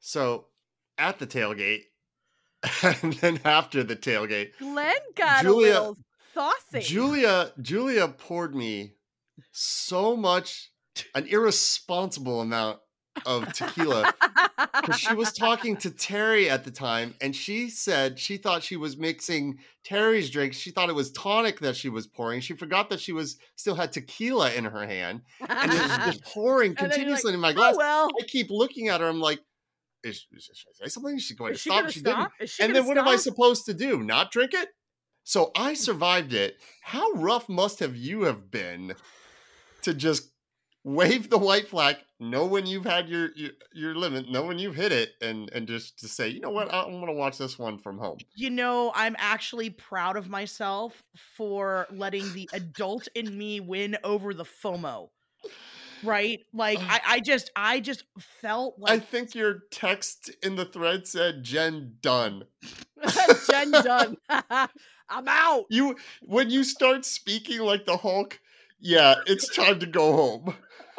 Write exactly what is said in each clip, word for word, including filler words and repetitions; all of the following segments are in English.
So at the tailgate, and then after the tailgate, Glenn got Julia, a little saucy. Julia, Julia poured me so much, an irresponsible amount of tequila, because she was talking to Terry at the time, and she said she thought she was mixing Terry's drink. She thought it was tonic that she was pouring. She forgot that she was still had tequila in her hand, and it was just pouring And then you're like, continuously in my glass. oh, well. I keep looking at her. I'm like, is, is, should I say something? She's going Is to she stop. gonna She stop? didn't. Is she And gonna then what am I stop? supposed to do? Not drink it? So I survived it. How rough must have you have been to just wave the white flag, know when you've had your, your your limit, know when you've hit it, and and just to say, you know what, I'm gonna watch this one from home. You know, I'm actually proud of myself for letting the adult in me win over the FOMO. Right? Like I, I just I just felt like I think your text in the thread said Jen done. Jen done. I'm out. You when you start speaking like the Hulk, yeah, it's time to go home.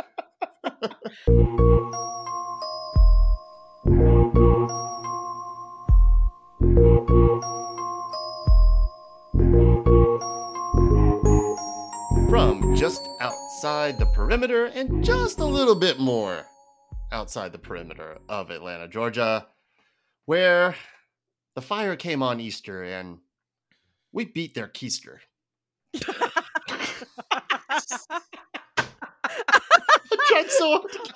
From just outside the perimeter and just a little bit more outside the perimeter of Atlanta, Georgia, where the fire came on Easter and we beat their keister. I tried so hard to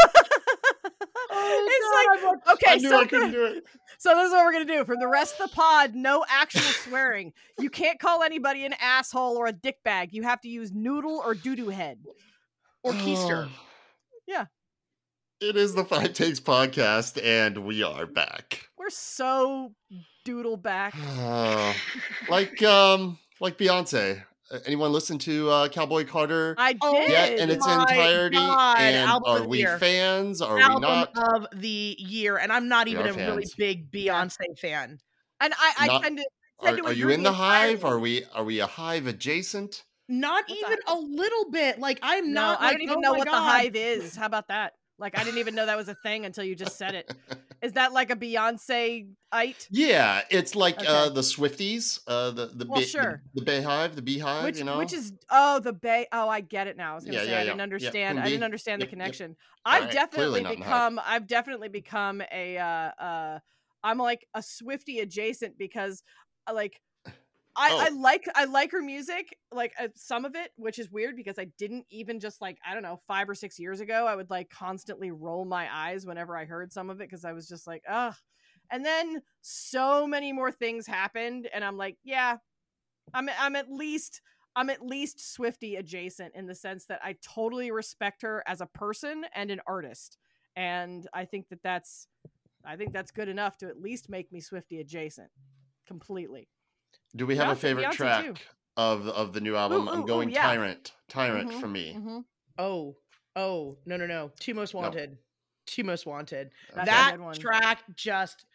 Oh, it's God. Like, okay, I knew so, I couldn't do it. So this is what we're going to do. For the rest of the pod, no actual swearing. You can't call anybody an asshole or a dickbag. You have to use noodle or doo-doo head. Or keister. Yeah. It is the Five Takes podcast, and we are back. We're so doodle back. Uh, like, um, like Beyonce. Anyone listen to uh, Cowboy Carter? I did. Yet in its My entirety. God, and album are of the we year. fans? Are Album we not? of the year, and I'm not We even are a really fans. big Beyonce fan. And I, I Not- tend to. Tend Are, to are you agree in the hive? entirely. Are we? Are we a hive adjacent? Not What's even that? a little bit. Like I'm No, not. I like, don't even oh know my what the God. hive is. How about that? Like, I didn't even know that was a thing until you just said it. Is that like a Beyonce-ite? Yeah, it's like Okay. uh, the Swifties, uh, the the, Well, bee- sure. the the Beehive, the Beehive. Which, you know, which is oh the bay oh I get it now. I was gonna Yeah, say yeah, I yeah. didn't Yeah, understand. I Queen didn't Bee. understand Yep, the yep. connection. All I've right, definitely clearly not in the hive. become I've definitely become a uh uh I'm like a Swiftie adjacent because uh, like I, Oh. I like I like her music, like uh, some of it, which is weird because I didn't even just like I don't know five or six years ago I would like constantly roll my eyes whenever I heard some of it because I was just like ugh, and then so many more things happened and I'm like yeah, I'm I'm at least I'm at least Swiftie adjacent in the sense that I totally respect her as a person and an artist, and I think that that's I think that's good enough to at least make me Swiftie adjacent completely. Do we have a Beyonce- favorite Beyonce track too. of of the new album? Ooh, I'm ooh, going ooh, yeah. Tyrant. Tyrant Mhm, for me. mhm. Oh, oh, no, no, no. Two Most Wanted. Two Most Wanted. Okay. That's a That good one. track just.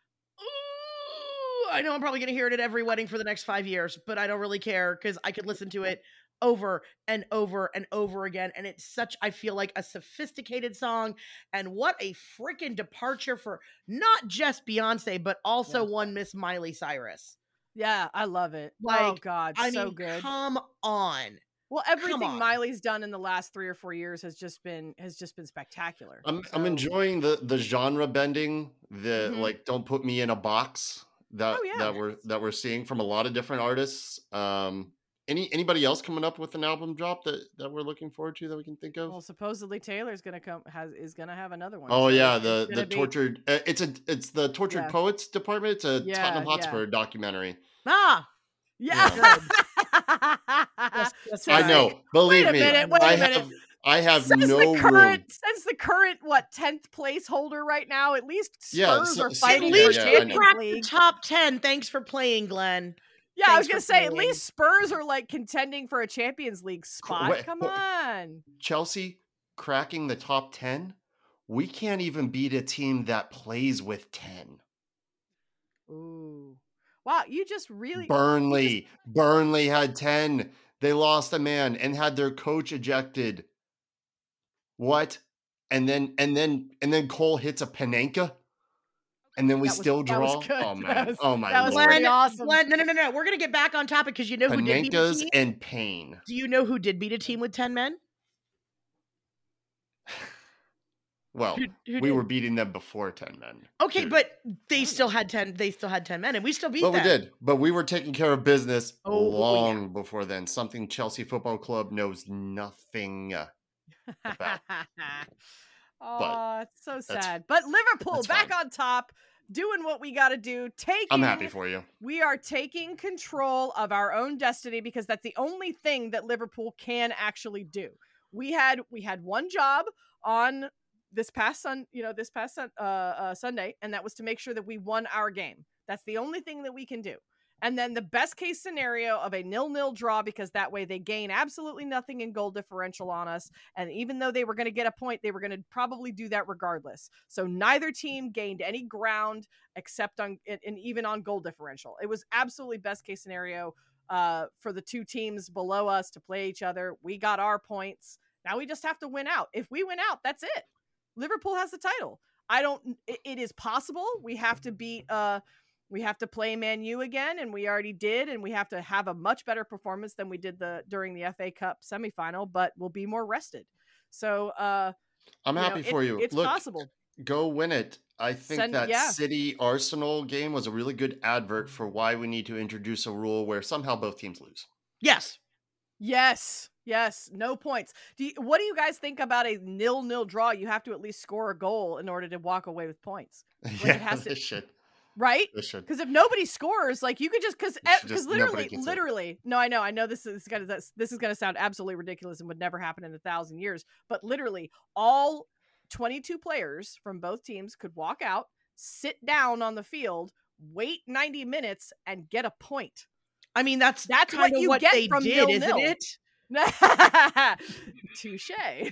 Ooh, I know I'm probably going to hear it at every wedding for the next five years, but I don't really care because I could listen to it over and over and over again. And it's such, I feel like, a sophisticated song. And what a freaking departure for not just Beyonce, but also Yeah. one Miss Miley Cyrus. Yeah, I love it. oh Like, God, I so mean, good. come on. Well, everything on. Miley's done in the last three or four years has just been has just been spectacular. I'm I'm So- enjoying the the genre bending. The Mhm. like, don't put me in a box that Oh, yeah. that we're that we're seeing from a lot of different artists. Um, any anybody else coming up with an album drop that that we're looking forward to that we can think of? Well, supposedly Taylor's gonna come has is gonna have another one. Oh so yeah, it's the gonna the be- tortured. Uh, it's a it's the tortured Yeah. poets department. It's a Yeah, Tottenham yeah. Hotspur documentary. Ah, Yeah. just, just I right. know. Believe Wait a me, minute, wait I a minute. have I have Since no the current, room. since the current what tenth place holder right now, at least Spurs Yeah, so- are so- fighting yeah, for yeah, I know. Champions Cracked the League. top ten. Thanks for playing, Glenn. Yeah, I was Thanks gonna for say at playing. least Spurs are like contending for a Champions League spot. wait, Come wait. on. Chelsea cracking the top ten. We can't even beat a team that plays with ten. Ooh. Wow, you just really Burnley. Burnley had ten. They lost a man and had their coach ejected. What? And then and then and then Cole hits a Panenka. And then we That was- still that was draw. good. Oh That man! was- oh my that was lord! pretty awesome. Glenn, no, no, no, no. We're gonna get back on topic because you know who did beat a Panenkas team. and Pain. Do you know who did beat a team with ten men? Well, Who- who we did? were beating them before ten men. Okay, Dude. but they still had ten. They still had ten men, and we still beat But them. we did. But we were taking care of business Oh, yeah. long before then. Something Chelsea Football Club knows nothing about. Oh, it's so that's- sad. But Liverpool that's back fine. on top, doing what we got to do. Taking. I'm happy for you. We are taking control of our own destiny because that's the only thing that Liverpool can actually do. We had we had one job on this past sun, you know, this past sun, uh, uh, Sunday, and that was to make sure that we won our game. That's the only thing that we can do. And then the best case scenario of a nil-nil draw, because that way they gain absolutely nothing in goal differential on us. And even though they were going to get a point, they were going to probably do that regardless. So neither team gained any ground except on, and even on goal differential. It was absolutely best case scenario uh, for the two teams below us to play each other. We got our points. Now we just have to win out. If we win out, that's it. Liverpool has the title. I don't, it, it is possible. We have to beat, uh, we have to play Man U again, and we already did, and we have to have a much better performance than we did the during the F A Cup semifinal, but we'll be more rested. So uh, I'm you happy know, for it- you. It's Look, possible. go win it. I think Send- that yeah. City Arsenal game was a really good advert for why we need to introduce a rule where somehow both teams lose. Yes. Yes, yes, no points. Do you, what do you guys think about a nil-nil draw? You have to at least score a goal in order to walk away with points, Like, it yeah, has to- this should. right? This should. Because if nobody scores, like you could just because You should because just- nobody literally, gets it. literally, no, I know, I know this is gonna this, this is gonna sound absolutely ridiculous and would never happen in a thousand years. But literally, all twenty-two players from both teams could walk out, sit down on the field, wait ninety minutes, and get a point. I mean, that's That's kind what of you what get they from did, isn't nil-nil. it? Touche.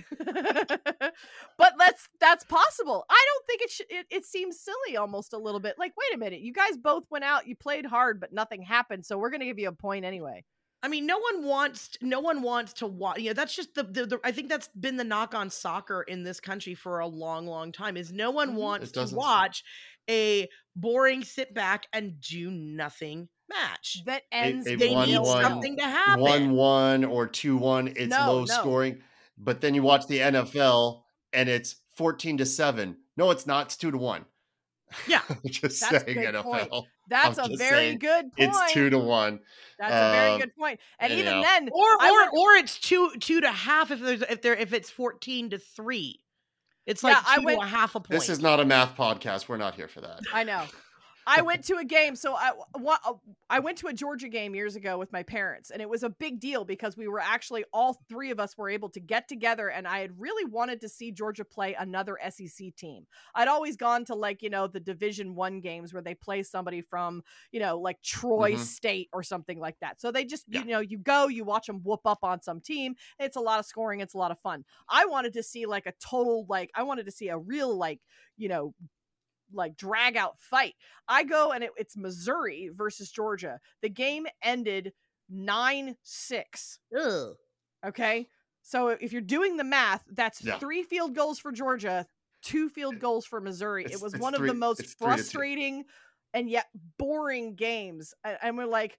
But that's that's possible. I don't think it, sh- it it seems silly almost a little bit. Like, wait a minute, you guys both went out, you played hard, but nothing happened, so we're gonna give you a point anyway. I mean, no one wants no one wants to watch. You know, that's just the, the, the I think that's been the knock on soccer in this country for a long, long time. Is no one Mhm. wants It to doesn't- watch a boring sit back and do nothing match. That ends. a They in one- need nil-nil. one- something to happen. one one or two one. It's No, low no. scoring. But then you watch the N F L and it's fourteen to seven. No, it's not. It's two to one. Yeah. Just That's a saying good N F L. point. That's I'm a just very saying, good point. It's two to one. That's a very um, good point. And even anyhow. then, Or I or went- or it's two two to half if there's if there if it's fourteen to three. It's Yeah, like I two went- to a half a point. This is not a math podcast. We're not here for that. I know. I went to a game. So I, wa- I went to a Georgia game years ago with my parents, and it was a big deal because we were actually, all three of us were able to get together, and I had really wanted to see Georgia play another S E C team. I'd always gone to, like, you know, the Division One games where they play somebody from, you know, like Troy Mhm. State or something like that. So they just, Yeah. you know, you go, you watch them whoop up on some team. It's a lot of scoring. It's a lot of fun. I wanted to see like a total, like, I wanted to see a real, like, you know, like drag out fight. I go and it, it's Missouri versus Georgia. The game ended nine six. Ugh. Okay. So if you're doing the math, that's Yeah. three field goals for Georgia, two field goals for Missouri. It's- it was it's one three- of the most it's three to two. frustrating and yet boring games. And, and we're like,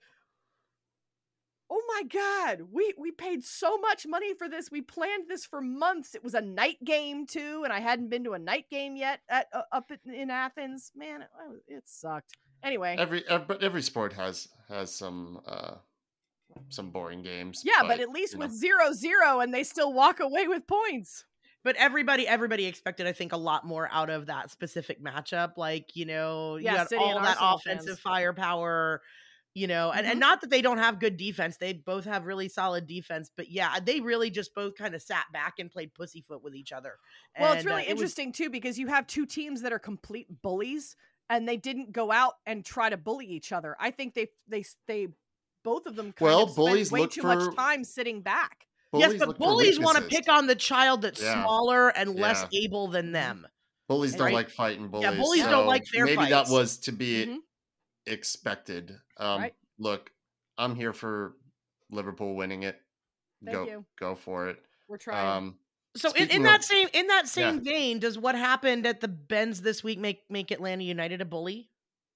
oh my God, we, we paid so much money for this. We planned this for months. It was a night game too. And I hadn't been to a night game yet at uh, up in, in Athens, man. It, it sucked. Anyway. Every ev- but every sport has has some uh some boring games. Yeah, but, at least you know. with zero zero and they still walk away with points. But everybody, everybody expected, I think, a lot more out of that specific matchup. Like, you know, Yeah, you had City and all that Arsenal offensive fans. firepower, you know, and, Mhm. and not that they don't have good defense. They both have really solid defense. But yeah, they really just both kind of sat back and played pussyfoot with each other. Well, it's And, uh, really it was- interesting too because you have two teams that are complete bullies and they didn't go out and try to bully each other. I think they they they both of them kind Well, of spent bullies way look too for- much time sitting back. yes, but look for bullies want to weaknesses. pick on the child that's Yeah. smaller and less Yeah. able than them. Bullies don't right? like fighting bullies. bullies so don't like fair maybe fights. that was to be Mhm. expected. Um, Right. Look, I'm here for Liverpool winning it. Thank go you. go for it. We're trying. Um, So in, Speaking in that of- same in that Yeah. same vein, does what happened at the Benz this week make make Atlanta United a bully?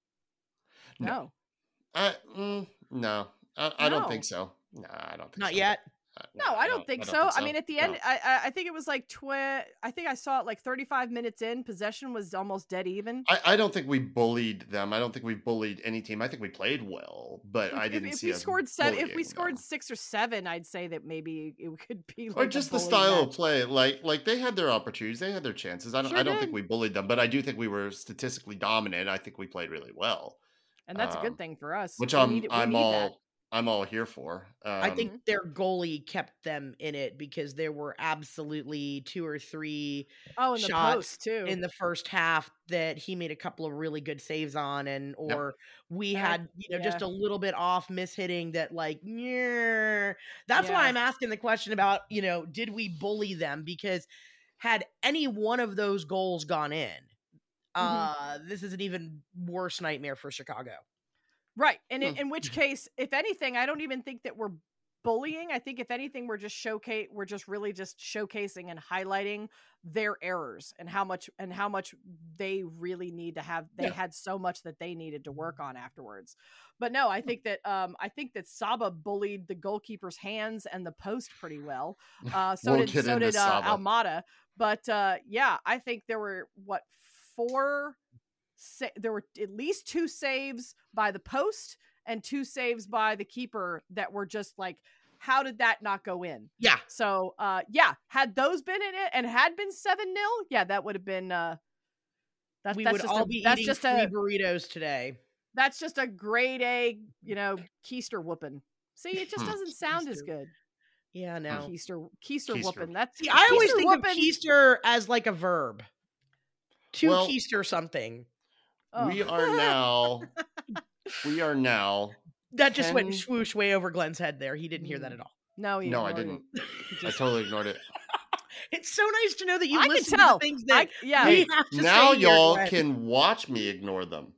No. No. I, mm, no, I, I don't think No. so. No, I don't think Not so. yet. Uh, No, I don't think so. I mean, at the end, No. I I, I think it was like tw- I think I saw it like thirty-five minutes in. Possession was almost dead even. I, I don't think we bullied them. I don't think we bullied any team. I think we played well, but I If, didn't if see we us scored seven, if we bullying scored them. six or seven, I'd say that maybe it could be like Or a just the bully style of match. play. Like like they had their opportunities, they had their chances. I don't Sure I don't did. think we bullied them, but I do think we were statistically dominant. I think we played really well, And that's a um, good thing for us. which We I'm need it- we I'm need all that. I'm all here for. Um, I think their goalie kept them in it because there were absolutely two or three Oh, in the shots post too. in the first half that he made a couple of really good saves on, and Yep. or we Uh, had you know just yeah. a little bit off mishitting that like yeah. That's why Yeah. I'm asking the question about you know did we bully them, because had any one of those goals gone in, Mhm. uh this is an even worse nightmare for Chicago. Right. And in, Hmm. in which case, if anything, I don't even think that we're bullying. I think if anything, we're just showcase we're just really just showcasing and highlighting their errors and how much and how much they really need to have they Yeah. had so much that they needed to work on afterwards. But no, I think that um I think that Saba bullied the goalkeeper's hands and the post pretty well. Uh so We'll did get so into did uh, Saba. Almada. But uh yeah, I think there were what four sa- there were at least two saves by the post and two saves by the keeper that were just like, how did that not go in? Yeah. So, uh, yeah, had those been in it and had been seven nil, yeah, that would have been. Uh, that, We that's would just all a, be that's eating just free a burritos today. that's just a grade A, you know, keister whooping. See, it just Hmm. doesn't sound as Keister. good. Yeah, no. Keister, keister Keister. whooping. That's See, I always keister think of whooping- keister as like a verb. To Well- keister something. We Oh. are now we are now That just went ten swoosh way over Glenn's head there. He didn't hear that Mm. at all. No, he No, I ignored didn't. it. He I just- totally ignored it. It's so nice to know that you I can listen tell. to the things I, that yeah, we Hey, have to now say here, y'all Glenn. can watch me ignore them.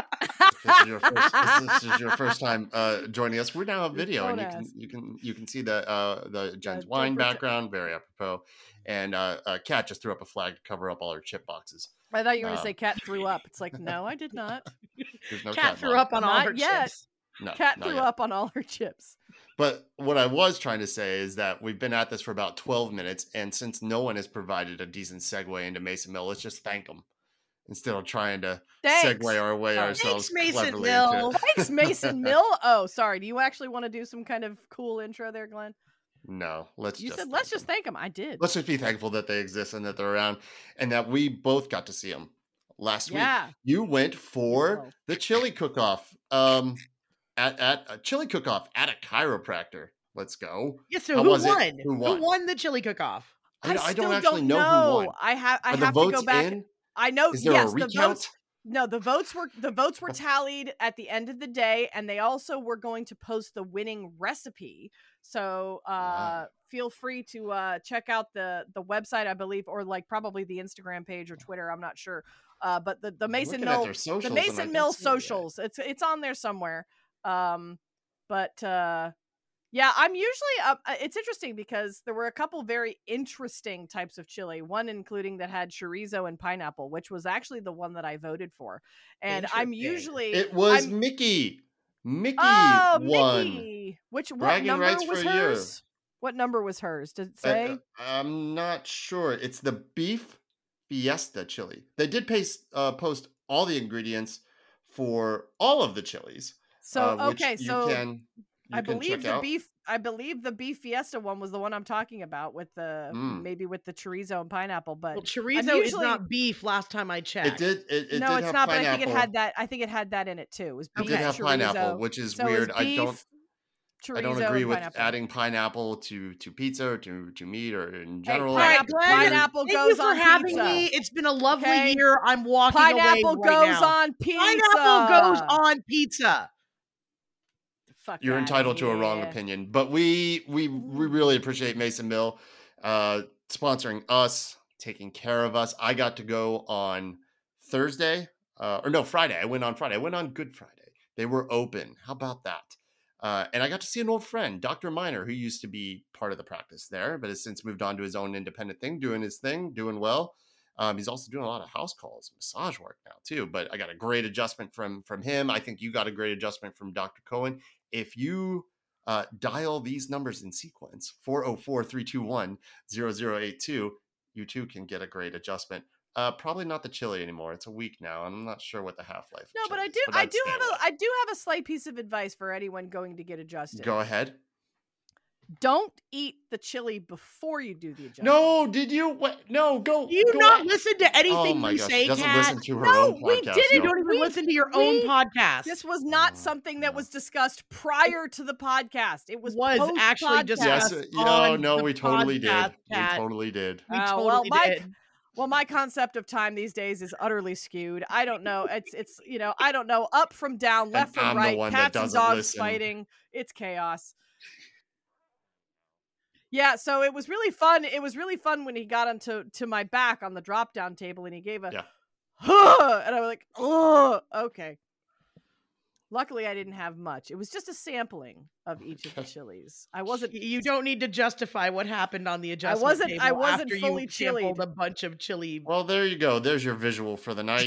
If this is your first, if this is your first time uh, joining us. We now have Your video, and you phone can ass. you can you can see the uh, the Jen's don't wine pretend- background, very apropos. And uh, uh, Kat just threw up a flag to cover up all her chip boxes. I thought you were going to Um, say Cat threw up. It's like, no, I did not. There's no Cat cat threw bottom. up on all Not her yet. chips. No, Cat not threw yet. up on all her chips. But what I was trying to say is that we've been at this for about twelve minutes, and since no one has provided a decent segue into Mason Mill, let's just thank them instead of trying to Thanks. segue our way Oh. ourselves Thanks, Mason cleverly Mill. into it. Thanks, Mason Mill. Oh, sorry. Do you actually want to do some kind of cool intro there, Glenn? No, let's You just said let's thank just them. thank him. I did. Let's just be thankful that they exist and that they're around, and that we both got to see them last Yeah. week. You went for Whoa. the chili cook-off, um, at at a chili cook-off at a chiropractor. Let's go. Yeah, so How who was it? won? Who won? the chili cook-off? I, I still don't actually know, who won. I have. I Are the have to votes go back. in? I know. Is there yes, a the recount? votes. No, the votes were the votes were tallied at the end of the day, and they also were going to post the winning recipe. So uh, Wow. feel free to uh, check out the the website, I believe, or like probably the Instagram page or Twitter. I'm not sure. Uh, but the the I'm Mason looking at Mill their socials the and I Mason don't Mill see it yet. socials. It's it's on there somewhere. Um, but uh, yeah, I'm usually uh, uh, it's interesting because there were a couple very interesting types of chili. One including that had chorizo and pineapple, which was actually the one that I voted for. And I'm Interesting. usually It was I'm- Mickey. Mickey oh won. Mickey. Which what Bragging number rights was for you. hers? What number was hers? Did it Uh, say? uh, I'm not sure. It's the beef fiesta chili. They did paste, uh, post all the ingredients for all of the chilies. so uh, which okay, you so can, you I can believe check the out. beef. I believe the beef fiesta one was the one I'm talking about with the Mm. maybe with the chorizo and pineapple. But Well, chorizo is usually- not beef last time I checked. It did. It, it no, did it's have not. pineapple. But I think it had that. I think it had that in it too. It was It beef, did have chorizo. pineapple, which is So it was weird. I don't. beef, I don't chorizo, agree and with pineapple. adding pineapple to to pizza or to to meat or in Hey, general. All right, pineapple, Glenn, pineapple Thank goes you for on having pizza. me. It's been a lovely Okay? year. I'm walking Pineapple away right goes now. on pizza. Pineapple goes on pizza. Fuck You're outta entitled to a wrong here. opinion, but we we we really appreciate Mason Mill uh, sponsoring us, taking care of us. I got to go on Thursday, uh, or no, Friday. I went on Friday. I went on Good Friday. They were open. How about that? Uh, and I got to see an old friend, Doctor Miner, who used to be part of the practice there, but has since moved on to his own independent thing, doing his thing, doing well. Um, he's also doing a lot of house calls, massage work now too. But I got a great adjustment from from him. I think you got a great adjustment from Doctor Cohen. If you uh, dial these numbers in sequence, four oh four, three two one, zero zero eight two, you too can get a great adjustment. Uh, probably not the chili anymore. It's a week now. I'm not sure what the half-life. No, but I is, do. but I I'd do stay have away. a. I do have a slight piece of advice for anyone going to get adjusted. Go ahead. Don't eat the chili before you do the adjustment. No, did you? What? No, go. Do you go not ahead. listen to anything Oh my we gosh, say, she doesn't Kat? listen to her No, own we podcast. didn't. You no. don't even We- listen to your we- own podcast. This was not Oh, something that no. was discussed prior to the podcast. It was, Was actually post-podcast. discussed. Yes, Yes, no, on no, the we totally did. podcast, We Kat. totally did. We Uh, totally well, my, did. well, my concept of time these days is utterly skewed. I don't know. It's it's you know I don't know. Up from down, left from I'm the right, one that cats and doesn't dogs listen. fighting. It's chaos. Yeah, so it was really fun. It was really fun when he got onto to my back on the drop down table and he gave a Yeah. huh, and I was like, oh, okay. Luckily, I didn't have much. It was just a sampling of each of the chilies. I wasn't. You don't need to justify what happened on the adjustment wasn't- table I wasn't after fully you sampled chilied. a bunch of chili. Well, there you go. There's your visual for the night.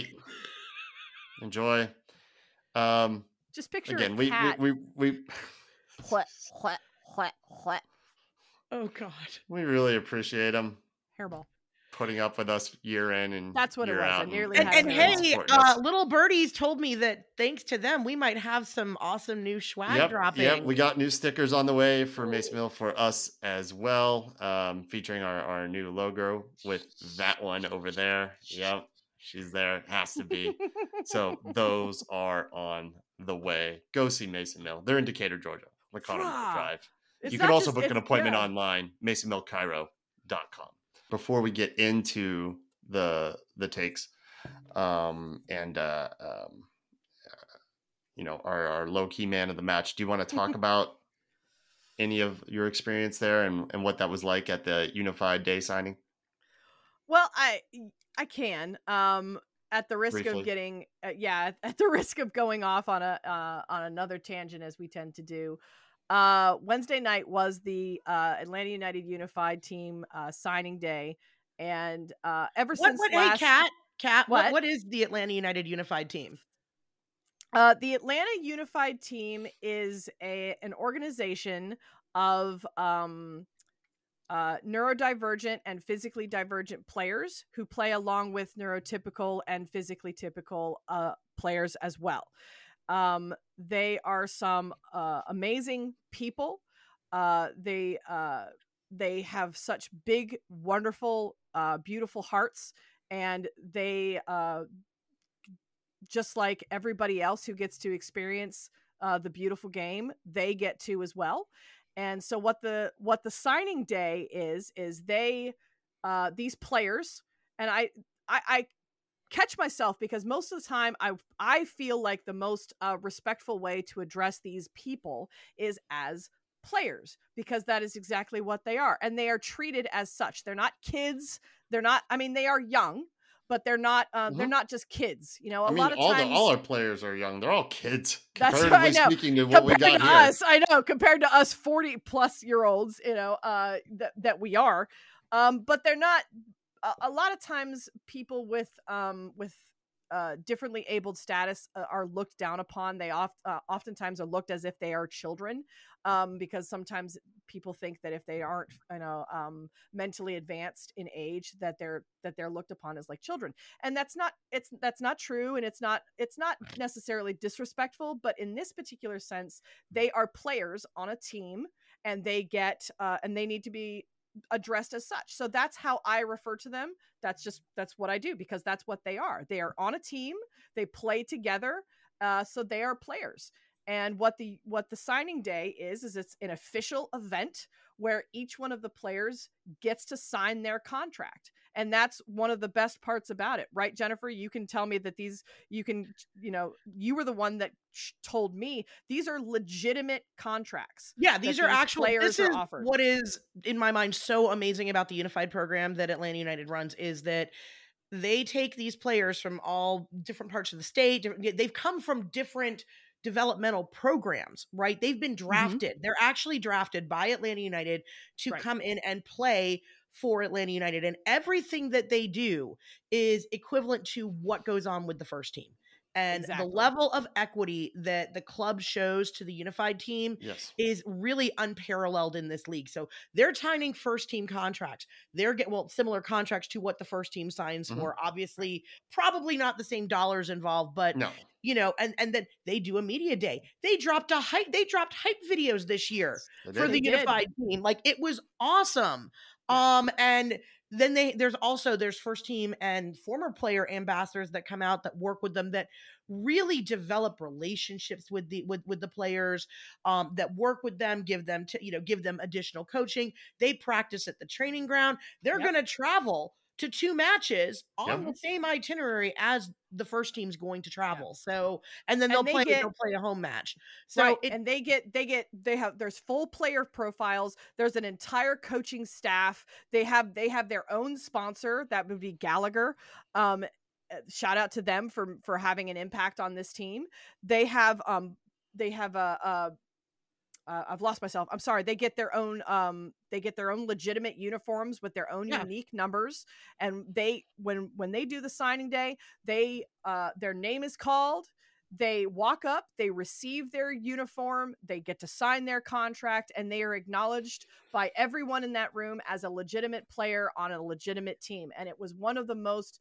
Enjoy. Um, Just picture again, a we, cat. we we we What, what, what, what? Oh God. we really appreciate them Hairball. putting up with us year in and That's what it year was. I out and- nearly And, had and it. hey, supporting uh, us. little birdies told me that thanks to them, we might have some awesome new swag Yep, dropping. yep, we got new stickers on the way for Mason Mill for us as well, um, featuring our, our new logo with that one over there. Yep, she's there. Has to be. So those are on the way. Go see Mason Mill. They're in Decatur, Georgia. McConnell Wow. Drive. It's You not can also just- book an it's- appointment yeah. online, mason mill cairo dot com. Before we get into the the takes um, and uh, um, uh, you know our, our low key man of the match, do you want to talk about any of your experience there and, and what that was like at the Unified Day signing? Well, I I can. Um, at the risk Briefly. of getting, uh, yeah, at the risk of going off on a uh, on another tangent as we tend to do. Uh, Wednesday night was the uh, Atlanta United Unified team uh, signing day, and uh, ever What, since what, last, hey, Kat, Kat, what, What? what is the Atlanta United Unified Team? Uh, the Atlanta Unified Team is a an organization of um, uh, neurodivergent and physically divergent players who play along with neurotypical and physically typical uh, players as well. Um, they are some uh, amazing people. Uh, they uh, they have such big, wonderful, uh, beautiful hearts, and they uh, just like everybody else who gets to experience uh, the beautiful game, they get to as well. And so what the what the signing day is is they uh, these players, and I I, I catch myself because most of the time I I feel like the most uh, respectful way to address these people is as players, because that is exactly what they are, and they are treated as such. They're not kids. They're not. I mean, they are young, but they're not. Um, They're Mhm. not just kids. You know, a I mean, lot of all times. the all our players are young. They're all kids. That's what I Comparatively know. speaking to what we compared got to here. us, I know, compared to us forty plus year olds, you know, uh, that that we are, um, but they're not. A, a lot of times, people with um with uh differently abled status uh, are looked down upon. They oft uh, oftentimes are looked as if they are children, um, because sometimes people think that if they aren't, you know, um, mentally advanced in age, that they're that they're looked upon as like children, and that's not it's that's not true, and it's not it's not necessarily disrespectful, but in this particular sense, they are players on a team, and they get uh, and they need to be addressed as such. So that's how I refer to them. That's just that's what I do, because that's what they are. They are on a team. They play together. Uh, so they are players. And what the what the signing day is is it's an official event where each one of the players gets to sign their contract. And that's one of the best parts about it, right, Jennifer? You can tell me that these, you can, you know, you were the one that told me these are legitimate contracts. Yeah, these that are these actual. players This are is offered. what is, in my mind, so amazing about the Unified program that Atlanta United runs is that they take these players from all different parts of the state. Different, they've come from different developmental programs, right? They've been drafted. Mm-hmm. They're actually drafted by Atlanta United to right. come in and play for Atlanta United. And everything that they do is equivalent to what goes on with the first team. And exactly. the level of equity that the club shows to the unified team yes. is really unparalleled in this league. So they're signing first team contracts. They're get well, similar contracts to what the first team signs mm-hmm. for. Obviously, probably not the same dollars involved, but no. you know, and, and then they do a media day. They dropped a hype, they dropped hype videos this year for the they unified did. team. Like it was awesome. Yeah. Um, and then they there's also there's first team and former player ambassadors that come out that work with them that really develop relationships with the with with the players, um, that work with them, give them to you know give them additional coaching. They practice at the training ground. They're yep. going to travel to two matches on yep. the same itinerary as the first team's going to travel. Yep. So, and then they'll and they play, get, they'll play a home match. So, right. it, and they get, they get, they have, there's full player profiles. There's an entire coaching staff. They have, they have their own sponsor. That would be Gallagher. Um, shout out to them for, for having an impact on this team. They have, um, they have a, a Uh, I've lost myself. I'm sorry. They get their own, um, they get their own legitimate uniforms with their own yeah. unique numbers. And they, when, when they do the signing day, they, uh, their name is called, they walk up, they receive their uniform, they get to sign their contract, and they are acknowledged by everyone in that room as a legitimate player on a legitimate team. And it was one of the most,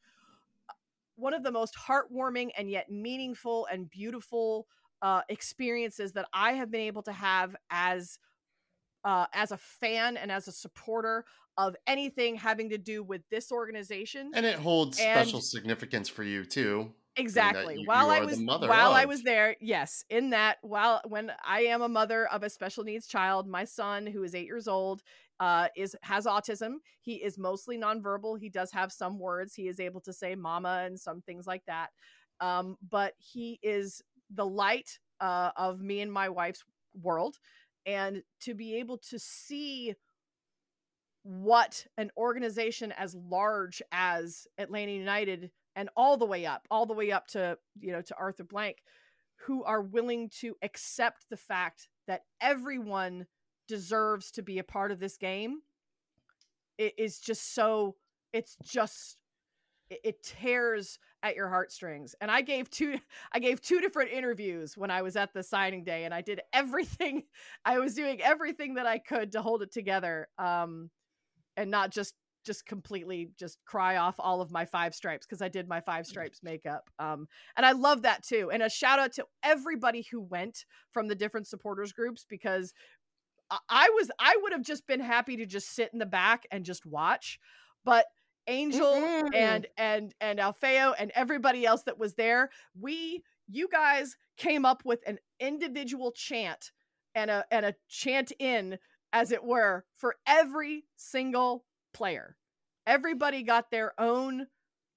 one of the most heartwarming and yet meaningful and beautiful Uh, experiences that I have been able to have as uh, as a fan and as a supporter of anything having to do with this organization. And it holds and special significance for you too. Exactly. You, while you I was of. while I was there, yes, in that while when I am a mother of a special needs child, my son, who is eight years old, uh, is has autism. He is mostly nonverbal. He does have some words. He is able to say "mama" and some things like that. Um, but he is the light uh, of me and my wife's world, and to be able to see what an organization as large as Atlanta United and all the way up, all the way up to, you know, to Arthur Blank, who are willing to accept the fact that everyone deserves to be a part of this game. It is just so, it's just, it tears at your heartstrings. And I gave two, I gave two different interviews when I was at the signing day, and I did everything. I was doing everything that I could to hold it together. Um, and not just, just completely just cry off all of my five stripes. Cause I did my five stripes makeup. Um, and I love that too. And a shout out to everybody who went from the different supporters groups, because I, I was, I would have just been happy to just sit in the back and just watch, but Angel mm-hmm. and and and Alfeo and everybody else that was there, we you guys came up with an individual chant and a and a chant in, as it were, for every single player. Everybody got their own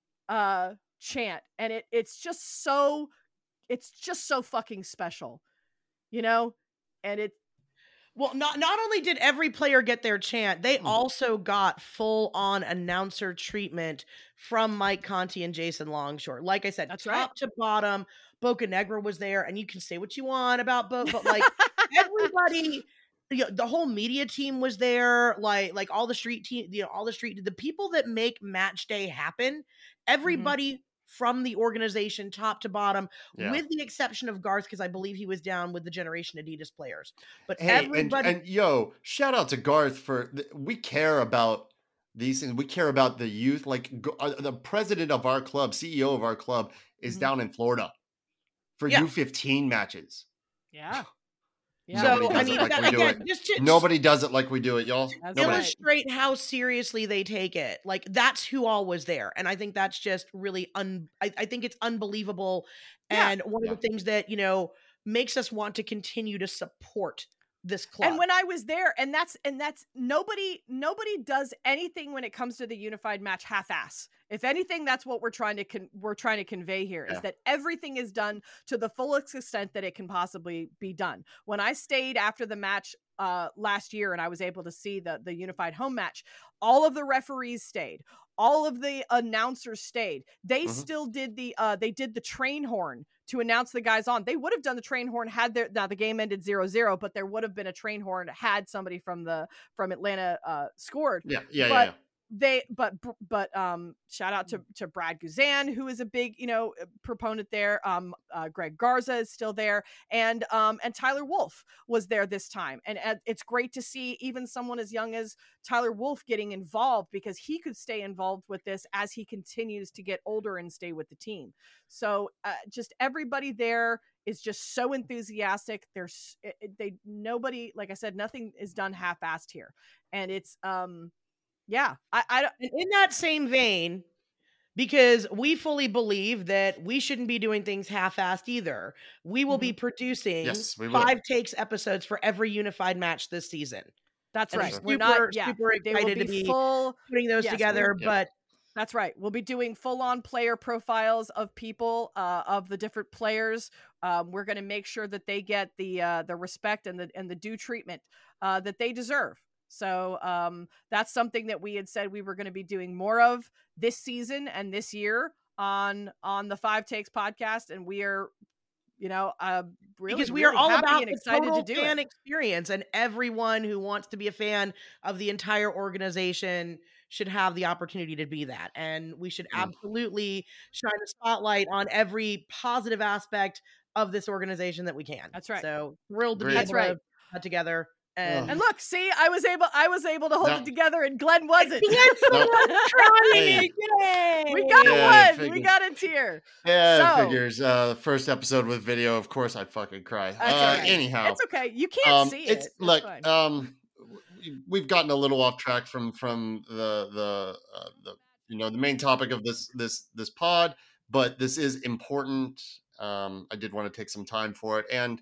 uh chant, and it it's just so it's just so fucking special, you know? And it Well, not not only did every player get their chant, they mm. also got full-on announcer treatment from Mike Conti and Jason Longshore. Like I said, That's top right. to bottom, Boca Negra was there, and you can say what you want about Boca, but like everybody, you know, the whole media team was there, like like all the street team, you know, all the street, the people that make match day happen, everybody mm-hmm. from the organization, top to bottom, yeah. with the exception of Garth, because I believe he was down with the Generation Adidas players. But hey, everybody, and, and yo, shout out to Garth for th- we care about these things. We care about the youth. Like uh, the president of our club, C E O of our club, is mm-hmm. down in Florida for yeah. U fifteen matches. Yeah. Yeah. So I mean, like that, we do again, it. just to Nobody does it like we do it, y'all. That's illustrate right. how seriously they take it. Like that's who all was there, and I think that's just really un. I, I think it's unbelievable, yeah. and one yeah. of the things that you know makes us want to continue to support this club. And when I was there, and that's and that's nobody nobody does anything when it comes to the unified match half-ass. If anything, that's what we're trying to con- we're trying to convey here yeah. is that everything is done to the fullest extent that it can possibly be done. When I stayed after the match uh, last year and I was able to see the the unified home match, all of the referees stayed. all of the announcers stayed. They Mhm. still did the uh they did the train horn to announce the guys on. They would have done the train horn had there now the game ended zero zero, but there would have been a train horn had somebody from the from Atlanta uh scored. Yeah, yeah, But yeah, yeah. they but but um shout out to to Brad Guzan, who is a big, you know, proponent there. um uh, Greg Garza is still there, and um and Tyler Wolf was there this time, and uh, it's great to see even someone as young as Tyler Wolf getting involved, because he could stay involved with this as he continues to get older and stay with the team. So uh, just everybody there is just so enthusiastic. There's they nobody, like I said, nothing is done half-assed here, and it's um yeah, I, I don't. And in that same vein, because we fully believe that we shouldn't be doing things half-assed either, we will be producing Yes, we will. five takes episodes for every unified match this season. That's And right. I'm We're super, not. Yeah, super they will excited be to be full. putting those yes, together. Yep. But That's right. We'll be doing full-on player profiles of people, uh, of the different players. Um, we're going to make sure that they get the uh, the respect and the and the due treatment uh, that they deserve. So um, that's something that we had said we were going to be doing more of this season and this year on on the Five Takes podcast, and we are, you know, uh, really because we really are all happy about and the excited total to do fan it. experience, and everyone who wants to be a fan of the entire organization should have the opportunity to be that. And we should Mm. absolutely shine a spotlight on every positive aspect of this organization that we can. That's right. So thrilled to be Great. That's able right. to put that together. And, And look, see, I was able, I was able to hold No. it together, and Glenn wasn't. he had No. someone trying Hey. it. Yay! We got Yeah, it one. We figures. got a tier. Yeah, So- it figures. Uh, first episode with video, of course, I'd fucking cry. That's Uh, okay. anyhow, It's okay. You can't um, see it's it. It's look. fine. Um, we- we've gotten a little off track from from the the uh, the you know the main topic of this this this pod, but this is important. Um, I did want to take some time for it, and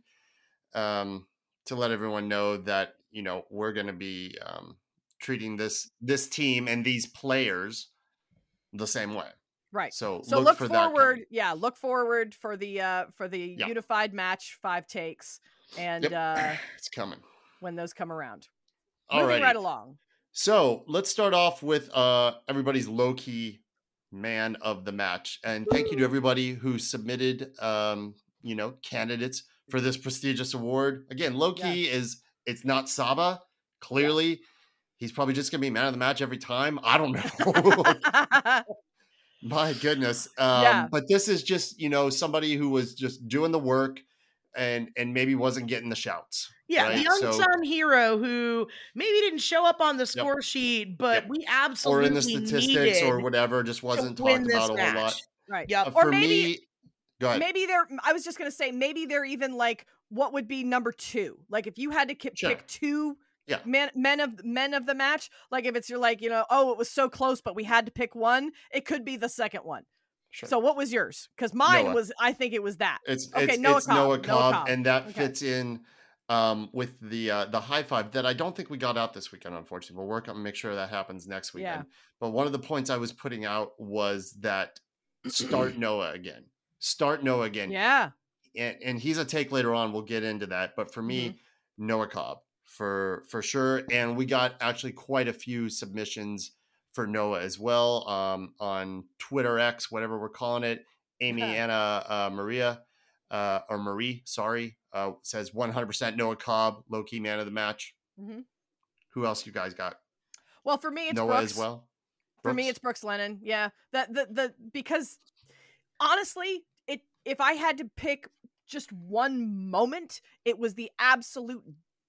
um, to let everyone know that you know we're going to be um, treating this this team and these players the same way. Right. So, So look, look, for that forward. coming. Yeah, look forward for the uh for the Yeah. unified match Five Takes, and Yep. uh It's coming. when those come around. All Moving right. right along. So let's start off with uh, everybody's low-key man of the match. And thank you to everybody who submitted, um, you know, candidates for this prestigious award. Again, low-key is, it's not Saba. Clearly, he's probably just going to be man of the match every time. I don't know. Like, my goodness. Um, Yeah. But this is just, you know, somebody who was just doing the work and and maybe wasn't getting the shouts. Yeah, right? the So- unsung hero who maybe didn't show up on the score sheet, but Yep. we or absolutely in the statistics or needed whatever, just to wasn't win talked this about a whole lot. match. Right. Yep. Uh, Or for maybe me, go ahead. maybe they're I was just gonna say maybe they're even like what would be number two. Like if you had to ki- Sure. pick two Yeah. men men of men of the match, like if it's you're like, you know, oh, it was so close, but we had to pick one, it could be the second one. Sure. So what was yours? Because mine Noah. was I think it was that. It's Okay, it's, Noah it's Cobb. Noah Noah Cobb, Cobb. and that Okay. fits in um, with the uh, the high five that I don't think we got out this weekend. Unfortunately, we'll work on make sure that happens next weekend. But one of the points I was putting out was that start Noah again, start Noah again, Yeah. and, and he's a take later on. We'll get into that, but for me, Noah Cobb for for sure. And we got actually quite a few submissions for Noah as well um, on Twitter X, whatever we're calling it. Amy Okay. Anna uh, Maria uh, or Marie, sorry, uh, says one hundred percent Noah Cobb, low key man of the match. Mhm. Who else you guys got? Well, for me, it's Noah Brooks. as well. For me, Brooks? it's Brooks Lennon. Yeah, that the the because honestly, it if I had to pick just one moment, it was the absolute,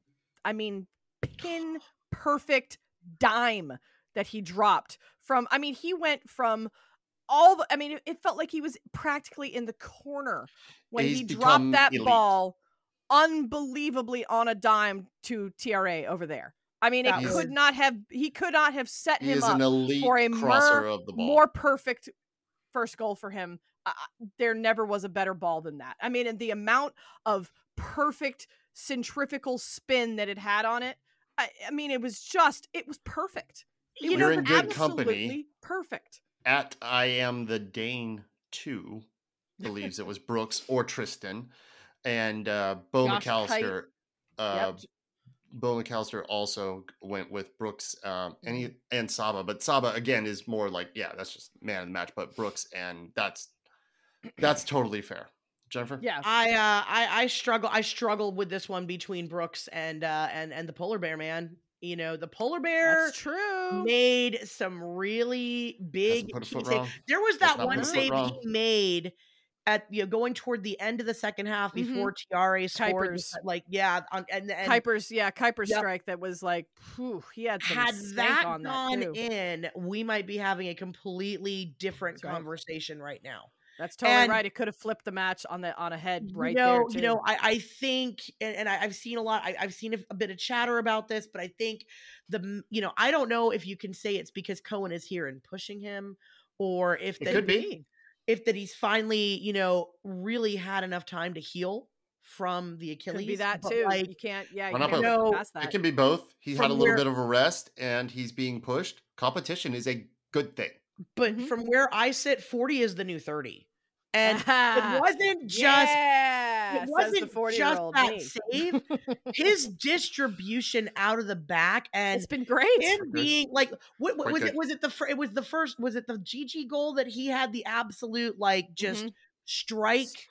I mean, pin perfect dime that he dropped from. I mean, he went from all the. I mean, it, it felt like he was practically in the corner when He's he become dropped that elite. ball unbelievably on a dime to T R A over there. I mean, it That could was- not have. He could not have set He him is up an elite for a crosser more, of the ball. more perfect first goal for him. Uh, there never was a better ball than that. I mean, and the amount of perfect centrifugal spin that it had on it. I, I mean, it was just, it was perfect. It You're was in good company. absolutely perfect. At I am the Dane two, believes it was Brooks or Tristan, and uh, Bo Josh McAllister. Uh, Yep. Bo McAllister also went with Brooks um, and he, and Saba, but Saba again is more like, yeah, that's just man of the match. But Brooks, and that's that's totally fair. Jennifer, Yeah, I uh I I struggle I struggle with this one between Brooks and uh and and the polar bear, man. You know, the polar bear that's true. made some really big hasn't put a key foot save. wrong. There was Has that not one put a foot save he wrong. made at, you know, going toward the end of the second half Mhm. before Tiare scored. Kuipers. Like, yeah, on, and and Kuipers, yeah, Kuipers Yep. strike that was like, whew, he had some had stank that on that gone too. in, we might be having a completely different That's right. conversation right now. That's totally And right. It could have flipped the match on the on a head right you know, there you too. know, I, I think, and, and I, I've seen a lot. I, I've seen a, a bit of chatter about this, but I think the, you know, I don't know if you can say it's because Cohen is here and pushing him, or if It that could be. if that he's finally, you know, really had enough time to heal from the Achilles. Could be that but, too. Like, you can't, yeah, Why you not can't both? look No, past that. It can be both. He had a From little where- bit of a rest, and he's being pushed. Competition is a good thing. but Mhm. from where I sit, forty is the new thirty. And it Ah, wasn't just yeah, it says the wasn't just forty-year-old that me. save. His distribution out of the back and It's been great. him Good. being like, what, what Quite was good. it? Was it the fir- it was the first? Was it the G G goal that he had the absolute like just Mhm. strike?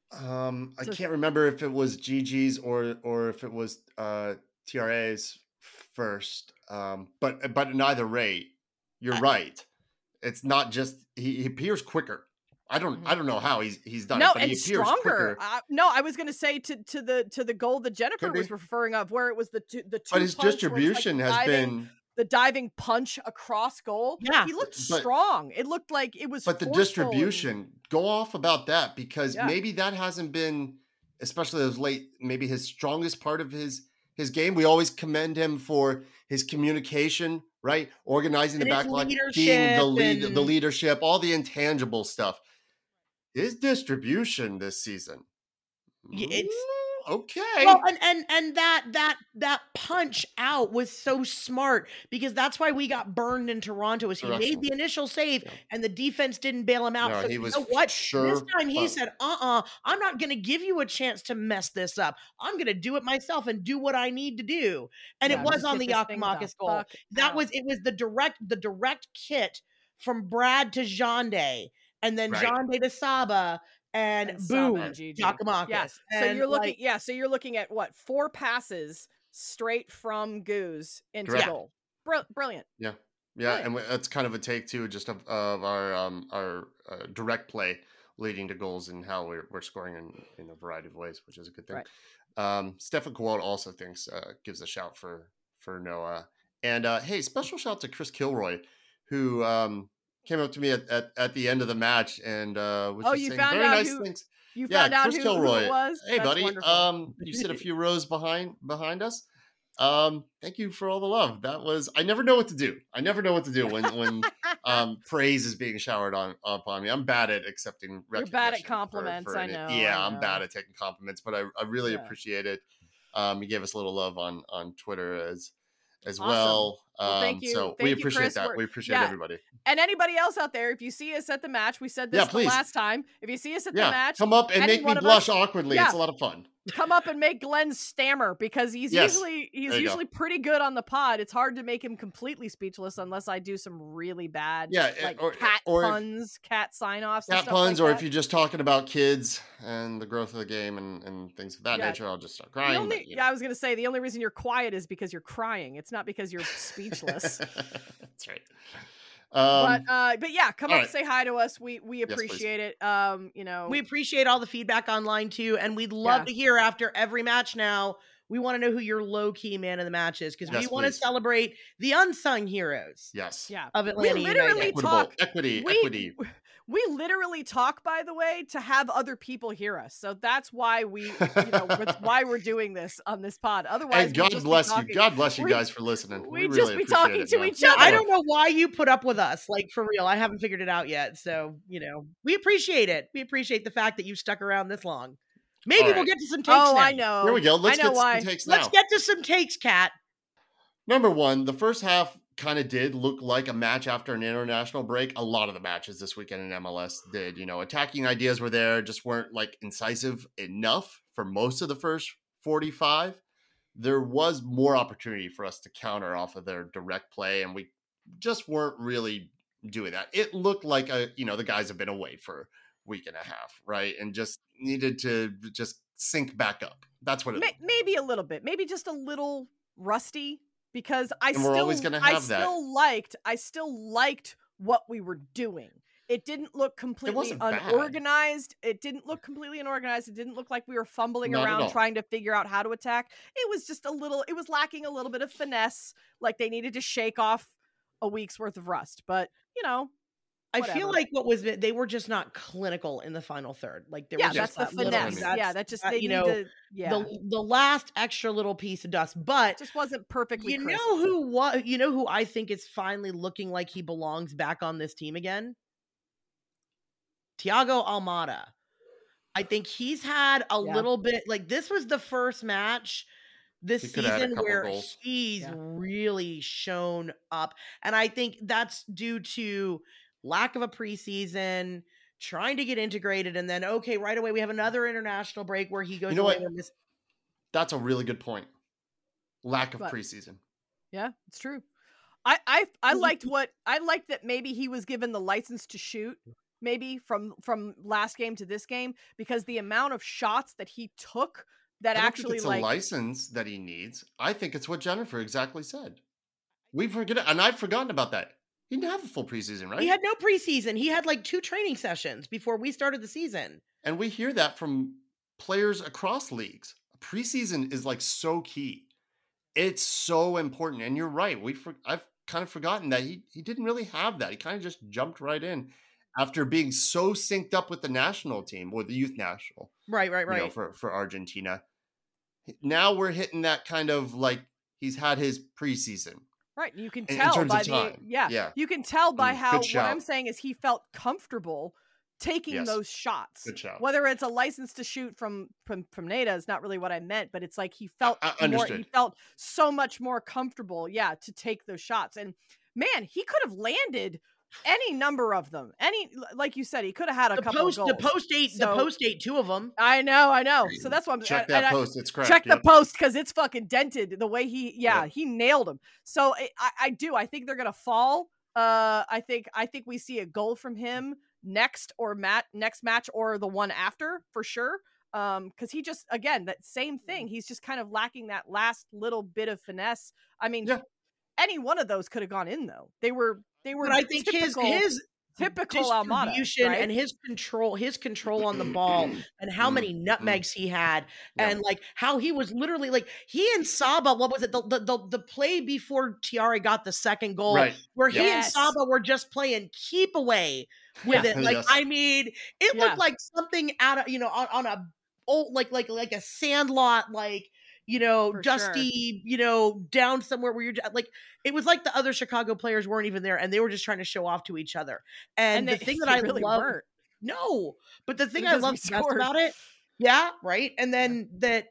Um, I So- can't remember if it was G G's or or if it was uh, T R A's first. Um, but but in either rate, you're I- right. It's not just he, he appears quicker. I don't Mhm. I don't know how he's he's done No, it, but and he appears stronger. quicker. Uh, no, I was going to say to to the to the goal that Jennifer Could was be. referring of, where it was the two the two. But his punch where it's like distribution the has diving, been. the diving punch across goal. Yeah. He looked But- strong. It looked like it was. But the forceful and- distribution, go off about that because Yeah. maybe that hasn't been, especially those late, maybe his strongest part of his his game. We always commend him for his communication, right? Organizing the And his back line, being the leadership lead, the and- leadership, all the intangible stuff. His distribution this season, Yeah, it's- mm, okay. Well, and and and that that that punch out was so smart because that's why we got burned in Toronto. Is he made Excellent. the initial save Yeah. and the defense didn't bail him out. No, so he you was know what? sure This time he fun. said, "Uh-uh, I'm not going to give you a chance to mess this up. I'm going to do it myself and do what I need to do." And Yeah, it was just on get the this thing the Yakimakis goal. fuck That out. was it. Was the direct the direct kit from Brad to Jande, and then Right. Jande to Saba, and, And Saba boom, and Gigi. Yakimakis. Yeah. So And, you're looking, like, yeah. So you're looking at what, four passes straight from Goose into Correct. goal. Br- brilliant. Yeah, Brilliant. and we- that's kind of a take too, just of, of our um our uh, direct play leading to goals and how we're we're scoring in, in a variety of ways, which is a good thing. Right. Um, Stefan Kowal also thinks uh, gives a shout for for Noah, and uh, hey, special shout to Chris Kilroy, who um came up to me at, at, at the end of the match and uh, was Oh, just you saying found very out nice who- things. You Yeah, found out Chris who, Kilroy. who it was? Hey, That's buddy. wonderful. Um, you sit a few rows behind behind us. Um, thank you for all the love. That was I never know what to do. I never know what to do when when um praise is being showered on upon me. I'm bad at accepting You're recognition. bad at for- compliments, for I any- know, Yeah, I I'm know. bad at taking compliments, but I, I really Yeah. appreciate it. Um, you gave us a little love on on Twitter as as Awesome. well. Well, thank Um, you. So Thank we you, appreciate Chris. that. We're- We appreciate yeah. everybody. And anybody else out there, if you see us at the match, we said this Yeah, the please. last time. If you see us at Yeah, the match, come up and any make me one of blush us- awkwardly. Yeah. It's a lot of fun. come up and make Glenn stammer because he's Yes. usually he's There you go. usually pretty good on the pod. It's hard to make him completely speechless unless I do some really bad Yeah, eh, like or- cat or if- puns, cat sign offs, Cat stuff puns, like or that. if you're just talking about kids and the growth of the game and, and things of that Yeah. nature, I'll just start The crying. only, but, you yeah, I was gonna say the only reason you're quiet is because you're crying. It's not because you're know. speechless. That's right. Um, but uh, but yeah, come all up, right. say hi to us. We we please. appreciate it. Um, you know, We appreciate all the feedback online too, and we'd love Yeah. to hear after every match now. We want to know who your low key man of the match is because Yes, we want to please. celebrate the unsung heroes yes. yeah. of Atlanta literally United. Equitable, talk- equity, we, equity. we literally talk, by the way, to have other people hear us. So that's why we, you know, that's why we're doing this on this pod. Otherwise, And we'd God just be bless you. talking- God bless you we- guys for listening. We we'd really just be appreciate talking it, to man. each Yeah, other. I don't know why you put up with us, like for real. I haven't figured it out yet. So, you know, we appreciate it. We appreciate the fact that you stuck around this long. Maybe All we'll right. get to some takes Oh, now. I know. Here we go. Let's I know get why. some takes Let's now. get to some takes, Kat. Number one, the first half kind of did look like a match after an international break. A lot of the matches this weekend in M L S did. You know, attacking ideas were there, just weren't like incisive enough for most of the first forty-five. there was more opportunity for us to counter off of their direct play, and we just weren't really doing that. It looked like a, you know, the guys have been away for a week and a half, right? And just needed to just sync back up. That's what it May- maybe a little bit, maybe just a little rusty, because I And we're still, always gonna I have that. still liked, I still liked what we were doing. It didn't look completely wasn't bad. unorganized. It didn't look completely unorganized. It didn't look like we were fumbling Not at around all. trying to figure out how to attack. It was just a little, it was lacking a little bit of finesse. Like they needed to shake off a week's worth of rust. But, you know, I feel whatever. like what was they were just not clinical in the final third. Like there yeah, was that's just the that little- finesse. that's- yeah, that just, that, they you need know, to, yeah, the the last extra little piece of dust. But just wasn't perfectly you crisp. know who what you know who I think is finally looking like he belongs back on this team again? Thiago Almada. I think he's had a Yeah. little bit like this was the first match this He coulda had a season couple where goals. he's Yeah. really shown up. And I think that's due to lack of a preseason, trying to get integrated, and then okay, right away we have another international break where he goes You know away. what? We're miss- That's a really good point. Lack of But- preseason. Yeah, it's true. I I I Well, liked what I liked that maybe he was given the license to shoot, maybe from from last game to this game, because the amount of shots that he took that I don't actually think it's like a license that he needs. I think it's what Jennifer exactly said. We forget it, and I've forgotten about that. He didn't have a full preseason, right? He had no preseason. He had like two training sessions before we started the season. And we hear that from players across leagues. Preseason is like so key. It's so important. And you're right. We for, I've kind of forgotten that he he didn't really have that. He kind of just jumped right in after being so synced up with the national team or the youth national, Right, right, you right. know, for, for Argentina. Now we're hitting that kind of like he's had his preseason. right. You can in- in tell terms by of the time. yeah, Yeah. you can tell by Mm, how good what shout. I'm saying is he felt comfortable taking Yes. those shots. Good shout. Whether it's a license to shoot from from from Neda is not really what I meant, but it's like he felt I- I more he understood. felt so much more comfortable, yeah, to take those shots. And man, he could have landed any number of them. Any like you said, he could have had a The couple post, of the goals. post eight, the So- post eight, two of them. I know, I know. So that's what I'm Check and- that and I- post. It's cracked. check the Yep. post because it's fucking dented the way he yeah Yep. he nailed him. So I, I I do I think they're gonna fall. uh I think I think we see a goal from him next or mat next match or the one after for sure. Um because he just again that same thing, he's just kind of lacking that last little bit of finesse. I mean, Yeah. any one of those could have gone in though. They were they were But I think his typical, his typical Almada, distribution right? and his control, his control on the ball, and how Mm, many nutmegs he had, Yeah. and like how he was literally like he and Saba. What was it? The the the, the play before Tiare got the second goal, Right. where he Yes. and Saba were just playing keep away with Yeah. it. Like Yes. I mean, it Yeah. looked like something out of you know on, on a old like like like a sandlot like. You know, For dusty, you know, down somewhere where you're j- like, it was like the other Chicago players weren't even there and they were just trying to show off to each other. And, And the they- thing that they I really love, weren't. no, but the thing I Because we love best scored. about it, yeah, right. And then that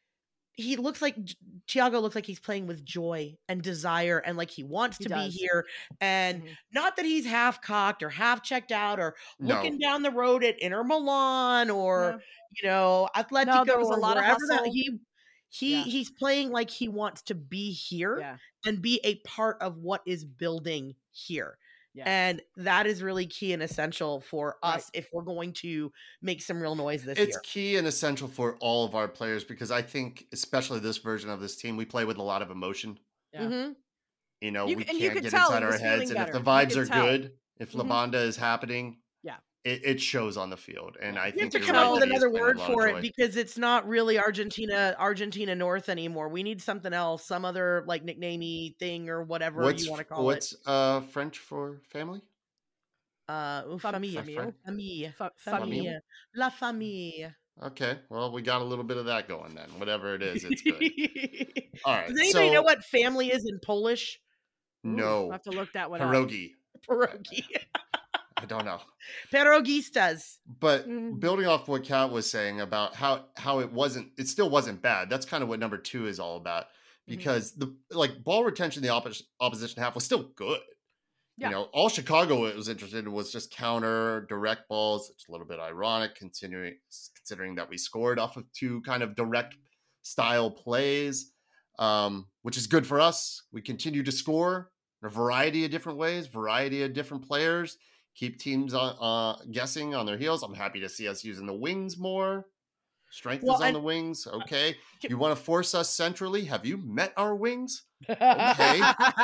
he looks like Thiago looks like he's playing with joy and desire and like he wants He to does. be here. And Mhm. not that he's half cocked or half checked out or No. looking down the road at Inter Milan or No. you know Atletico there was a or lot of wherever that hustle. he he Yeah. he's playing like he wants to be here Yeah. and be a part of what is building here. Yeah. And that is really key and essential for Right. us if we're going to make some real noise this It's year. key and essential for all of our players because I think, especially this version of this team, we play with a lot of emotion. Yeah. Mhm. You know, You we c- and you can't could get tell inside he our was heads. feeling And if the better. You vibes could are tell. good, if Mhm. Labanda is happening, Yeah. it, it shows on the field. And I You have think to you're come right up with that he is another playing word with a lot of for it joy. because it's not really Argentina, Argentina North anymore. We need something else, some other like nicknamey thing or whatever What's you want to call what's uh French for family? it. Uh, une Fam- famille, famille. famille, Fa- famille, famille. la famille. Okay, well, we got a little bit of that going then. Whatever it is, it's good. All right. Does anybody so, know what family is in Polish? Ooh, No. I'll have to look that one up. Pierogi. Pierogi. I don't know. Pierogistas. But Mhm. building off what Kat was saying about how how it wasn't, it still wasn't bad. That's kind of what number two is all about. Because the like ball retention in the oppo- opposition half was still good. Yeah. You know, all Chicago was interested in was just counter direct balls. It's a little bit ironic considering considering that we scored off of two kind of direct style plays. um, which is good for us. We continue to score in a variety of different ways, variety of different players, keep teams on uh, guessing on their heels. I'm happy to see us using the wings more. Strength Well, is on and- the wings. Okay. Can- You want to force us centrally? Have you met our wings? Okay.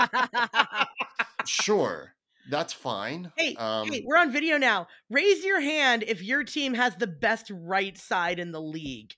Sure. That's fine. Hey, um, hey, we're on video now. Raise your hand if your team has the best right side in the league.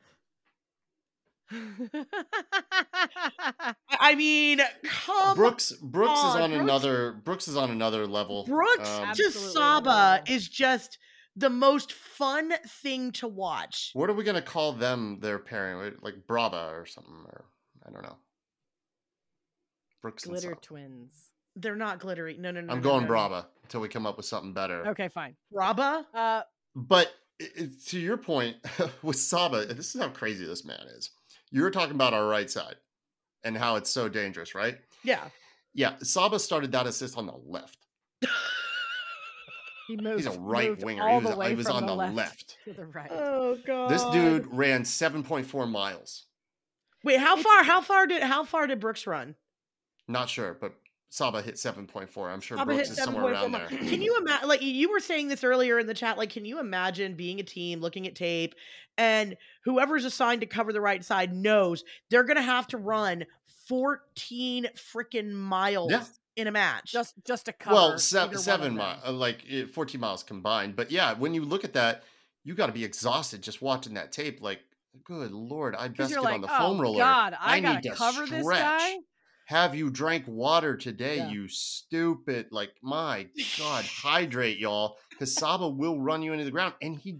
I I mean, come Brooks Brooks is on, on Brooks- another Brooks is on another level. Brooks Um, to Absolutely Saba another. is just the most fun thing to watch. what are we gonna call them? Their pairing, like Braba or something, or I don't know. Brooks and Glitter Saba. twins. They're not glittery. No, no, no. I'm no, going no, no. Braba until we come up with something better. Okay, fine. Braba? Uh, But i- i- to your point with Saba, this is how crazy this man is. You were talking about our right side and how it's so dangerous, right? Yeah. Yeah, Saba started that assist on the left. he moved. He's a right moved winger. All He was, the way he was from on the, the left, left. to the right. Oh god. This dude ran seven point four miles. Wait, how It's- far how far did how far did Brooks run? Not sure, but Saba hit seven point four. I'm sure Saba Brooks hit is somewhere around seven point four there. mi- Can you imagine? Like you were saying this earlier in the chat. Like, can you imagine being a team looking at tape, and whoever's assigned to cover the right side knows they're gonna have to run fourteen freaking miles Yeah. in a match. Just, just to cover. Well, either se- one seven of them. miles, like eh, fourteen miles combined. But yeah, when you look at that, you got to be exhausted just watching that tape. Like, good Lord, I'd Because best you're get like, on the foam oh roller. God, I, I gotta need to cover this stretch. guy. Have you drank water today, Yeah. you stupid? Like, my God, hydrate, y'all, because Saba will run you into the ground, and he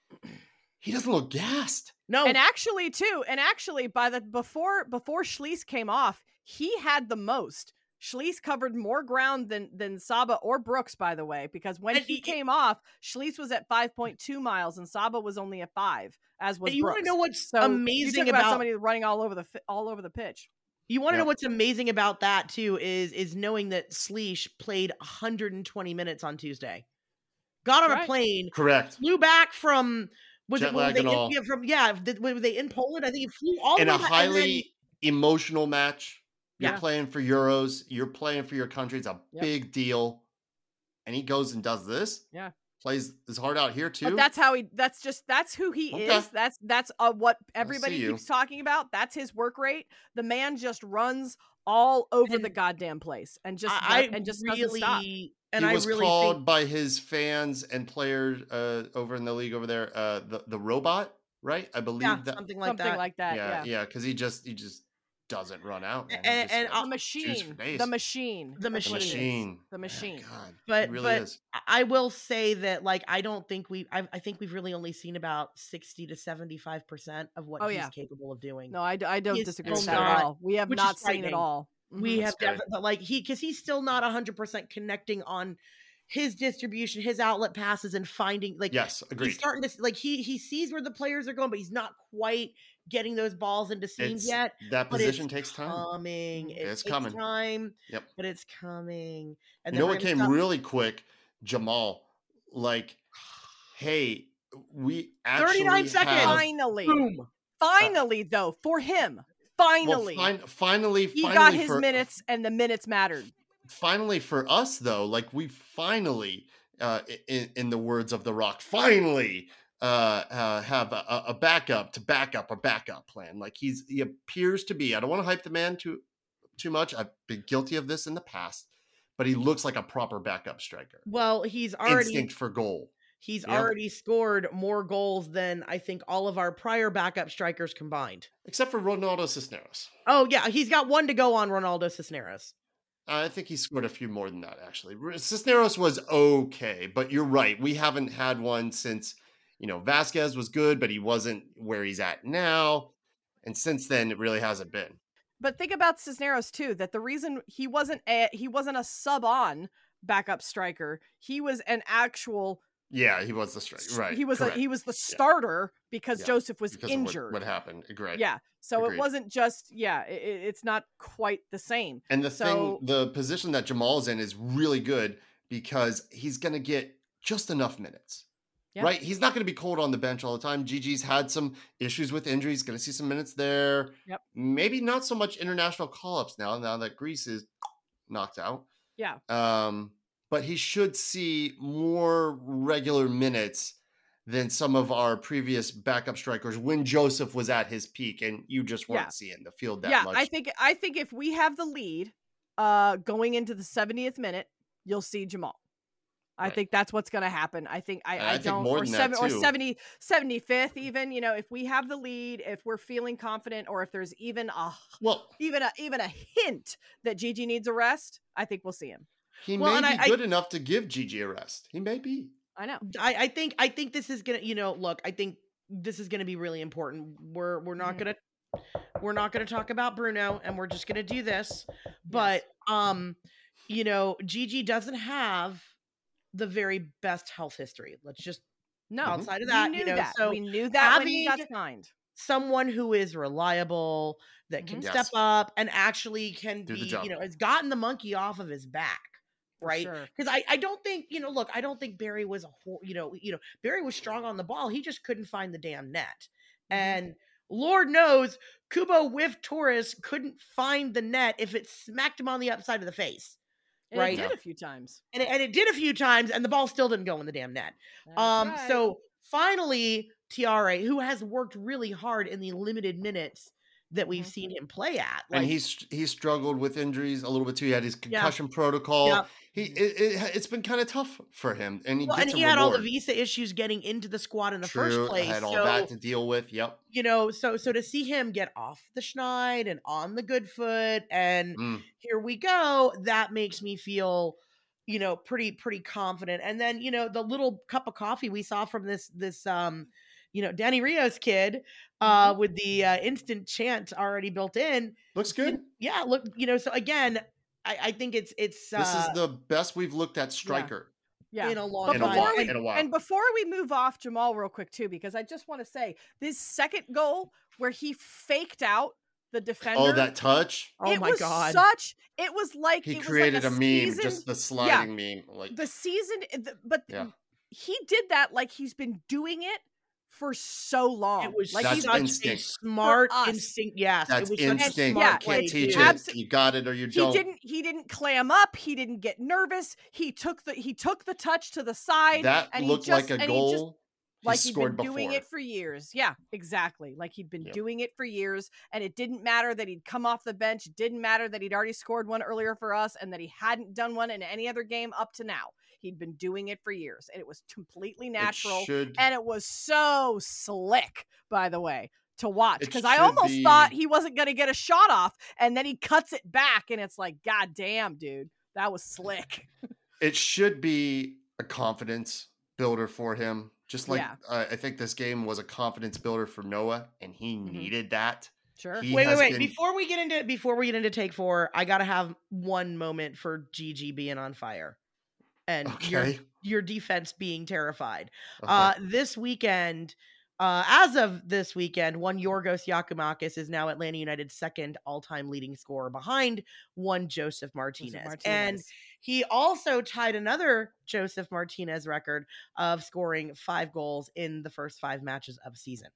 he doesn't look gassed. no, And actually, too, and actually, by the before before Schließ came off, he had the most. Schließ covered more ground than than Saba or Brooks, by the way, because when And he he- came off, Schließ was at five point two miles and Saba was only at five, as was and you Brooks. want to know what's So you amazing talk about, about somebody running all over the fi- all over the pitch. You want to know Yep. what's amazing about that too is is knowing that Sleesh played one hundred twenty minutes on Tuesday. Got on Right. a plane, Correct. flew back from was Jet it were lag they and in, all. yeah, from yeah did, were they in Poland? I think he flew all In the a way back, and highly emotional match, you're Yeah. playing for Euros. You're playing for your country. It's a Yep. big deal. And he goes and does this. Yeah. Plays his heart out here too. But that's how he. That's just that's who he Okay. is. That's that's uh, what everybody you. keeps talking about. That's his work rate. The man just runs all over And the goddamn place and just I, I and just really doesn't stop. and he I was really called think by his fans and players uh, over in the league over there, uh, the the robot, right? I believe yeah, that. something like Something that. like that. yeah, Yeah. yeah, because he just he just doesn't run out. Man. He And- just and goes I'll- The juice for machine. days. The machine. The That's The what it is. machine. The Man, machine. God, But it really but is. I- I will say that like I don't think we I, I think we've really only seen about sixty to seventy-five percent of what Oh, he's yeah. capable of doing. No, I, d- I don't He is disagree still with that not- at all. We have which is not seen it frightening. all. We Mhm. have That's good. definitely, but like he, because he's still not one hundred percent connecting on his distribution, his outlet passes, and finding like Yes, agreed. he's starting to s- like he he sees where the players are going, but he's not quite getting those balls into seams It's- yet. that but it's position takes time. Coming, it It's takes coming. time. Yep. But it's coming. And You then know we're what gonna came stop- really quick? Jamal, like, hey, we actually thirty-nine seconds. have- Finally, boom. finally, though, for him, finally, Well, fin- finally, he finally got his for, minutes, and the minutes mattered. Finally for us, though, like we finally, uh, in, in the words of The Rock, finally uh, uh, have a, a backup to back up a backup plan. Like he's he appears to be. I don't want to hype the man too too much. I've been guilty of this in the past, but he looks like a proper backup striker. Well, he's already Instinct for goal. he's Yeah. already scored more goals than I think all of our prior backup strikers combined. Except for Ronaldo Cisneros. Oh yeah, he's got one to go on Ronaldo Cisneros. I think he scored a few more than that, actually. Cisneros was okay, but you're right. We haven't had one since, you know, Vasquez was good, but he wasn't where he's at now. And since then, it really hasn't been. But think about Cisneros too. That the reason he wasn't a he wasn't a sub on backup striker. He was an actual. Yeah, he was the striker. Right. He was a, correct. he was the starter because Yeah, Joseph was because of injured. What, what happened? Right. Yeah. So Agreed. it wasn't just yeah. It, it's not quite the same. And the So- thing, the position that Jamal's in is really good because he's going to get just enough minutes. Yeah. right? He's not going to be cold on the bench all the time. Gigi's had some issues with injuries. Going to see some minutes there. Yep. Maybe not so much international call-ups now, now that Greece is knocked out. Yeah. Um, but he should see more regular minutes than some of our previous backup strikers when Joseph was at his peak and you just weren't Yeah. seeing the field that yeah, much. I think I think if we have the lead uh going into the seventieth minute, you'll see Jamal. I Right. think that's what's going to happen. I think I, And I, I think don't more or than that, seven or too. seventy seventy-fifth even, you know, if we have the lead, if we're feeling confident, or if there's even a Well, even a even a hint that Gigi needs a rest, I think we'll see him. he Well, may and be I- I- good enough to give Gigi a rest. He may be. I know. I, I think I think this is gonna, you know, look, I think this is gonna be really important. We're we're not Mhm. gonna we're not gonna talk about Bruno, and we're just gonna do this. But um, you know, Gigi doesn't have the very best health history. Let's just No, outside of we that, knew you know, that. so we knew that when he got having- signed. someone who is reliable, that can Mhm. step Yes. up and actually can Do the be, job. you know, has gotten the monkey off of his back. For Right, sure. because I, I don't think, you know, look, I don't think Barry was a whole, you know, you know, Barry was strong on the ball. He just couldn't find the damn net, Mhm. and Lord knows Kubo with Torres couldn't find the net if it smacked him on the upside of the face, And right? It did Yeah. a few times. and it, and it did a few times, and the ball still didn't go in the damn net. That's Um, right. so finally, Tiare, who has worked really hard in the limited minutes that we've Mhm. seen him play at, And like, he's he struggled with injuries a little bit too. He had his Yeah. concussion protocol. Yeah. He it, it, it's been kind of tough for him, and he well, gets and a he had all the reward. visa issues getting into the squad in the True, first place. had all so, that to deal with. Yep. you know, so so to see him get off the schneid and on the good foot, and Mm. here we go, that makes me feel, you know, pretty pretty confident. And then, you know, the little cup of coffee we saw from this this um you know, Danny Rios kid uh Mm-hmm. with the uh, instant chant already built in. Looks You- good. yeah, look, you know, so again, I, I think it's it's uh, This is the best we've looked at striker. Yeah. in a long But In a time. before while. we In a while. and before we move off Jamal real quick too, because I just want to say this second goal where he faked out the defender. Oh, that touch! Oh it my was god. such. It was like He it was created like a, a, meme, seasoned- just the sliding meme. Like the season, the- but Yeah. he did that like he's been doing it for so long. It was like That's he's such instinct. a smart us. instinct. Yes, that's it was such a instinct. smart Yeah, You can't play, teach dude. it. Abs- You got it or you he don't. didn't he didn't clam up. He didn't get nervous. He took the he took the touch to the side. That and looked he just, like a and he just, goal. He like he'd scored been doing before. it for years. Yeah, exactly. Like he'd been Yep. doing it for years, and it didn't matter that he'd come off the bench. It didn't matter that he'd already scored one earlier for us, and that he hadn't done one in any other game up to now. He'd been doing it for years, and it was completely natural, It should. and it was so slick, by the way, to watch. It Because I should almost be- thought he wasn't going to get a shot off, and then he cuts it back, and it's like, God damn, dude, that was slick. It should be a confidence builder for him. Just like Yeah. uh, I think this game was a confidence builder for Noah, and he Mhm. needed that. Sure. He Wait, wait, has wait! been- Before we get into before we get into take four, I gotta have one moment for Gigi being on fire, and your Okay. your defense being terrified. Okay. Uh, this weekend, uh, as of this weekend, one Yorgos Yakumakis is now Atlanta United's second all-time leading scorer, behind one Joseph Martinez. Joseph And Martinez. he also tied another Joseph Martinez record of scoring five goals in the first five matches of season.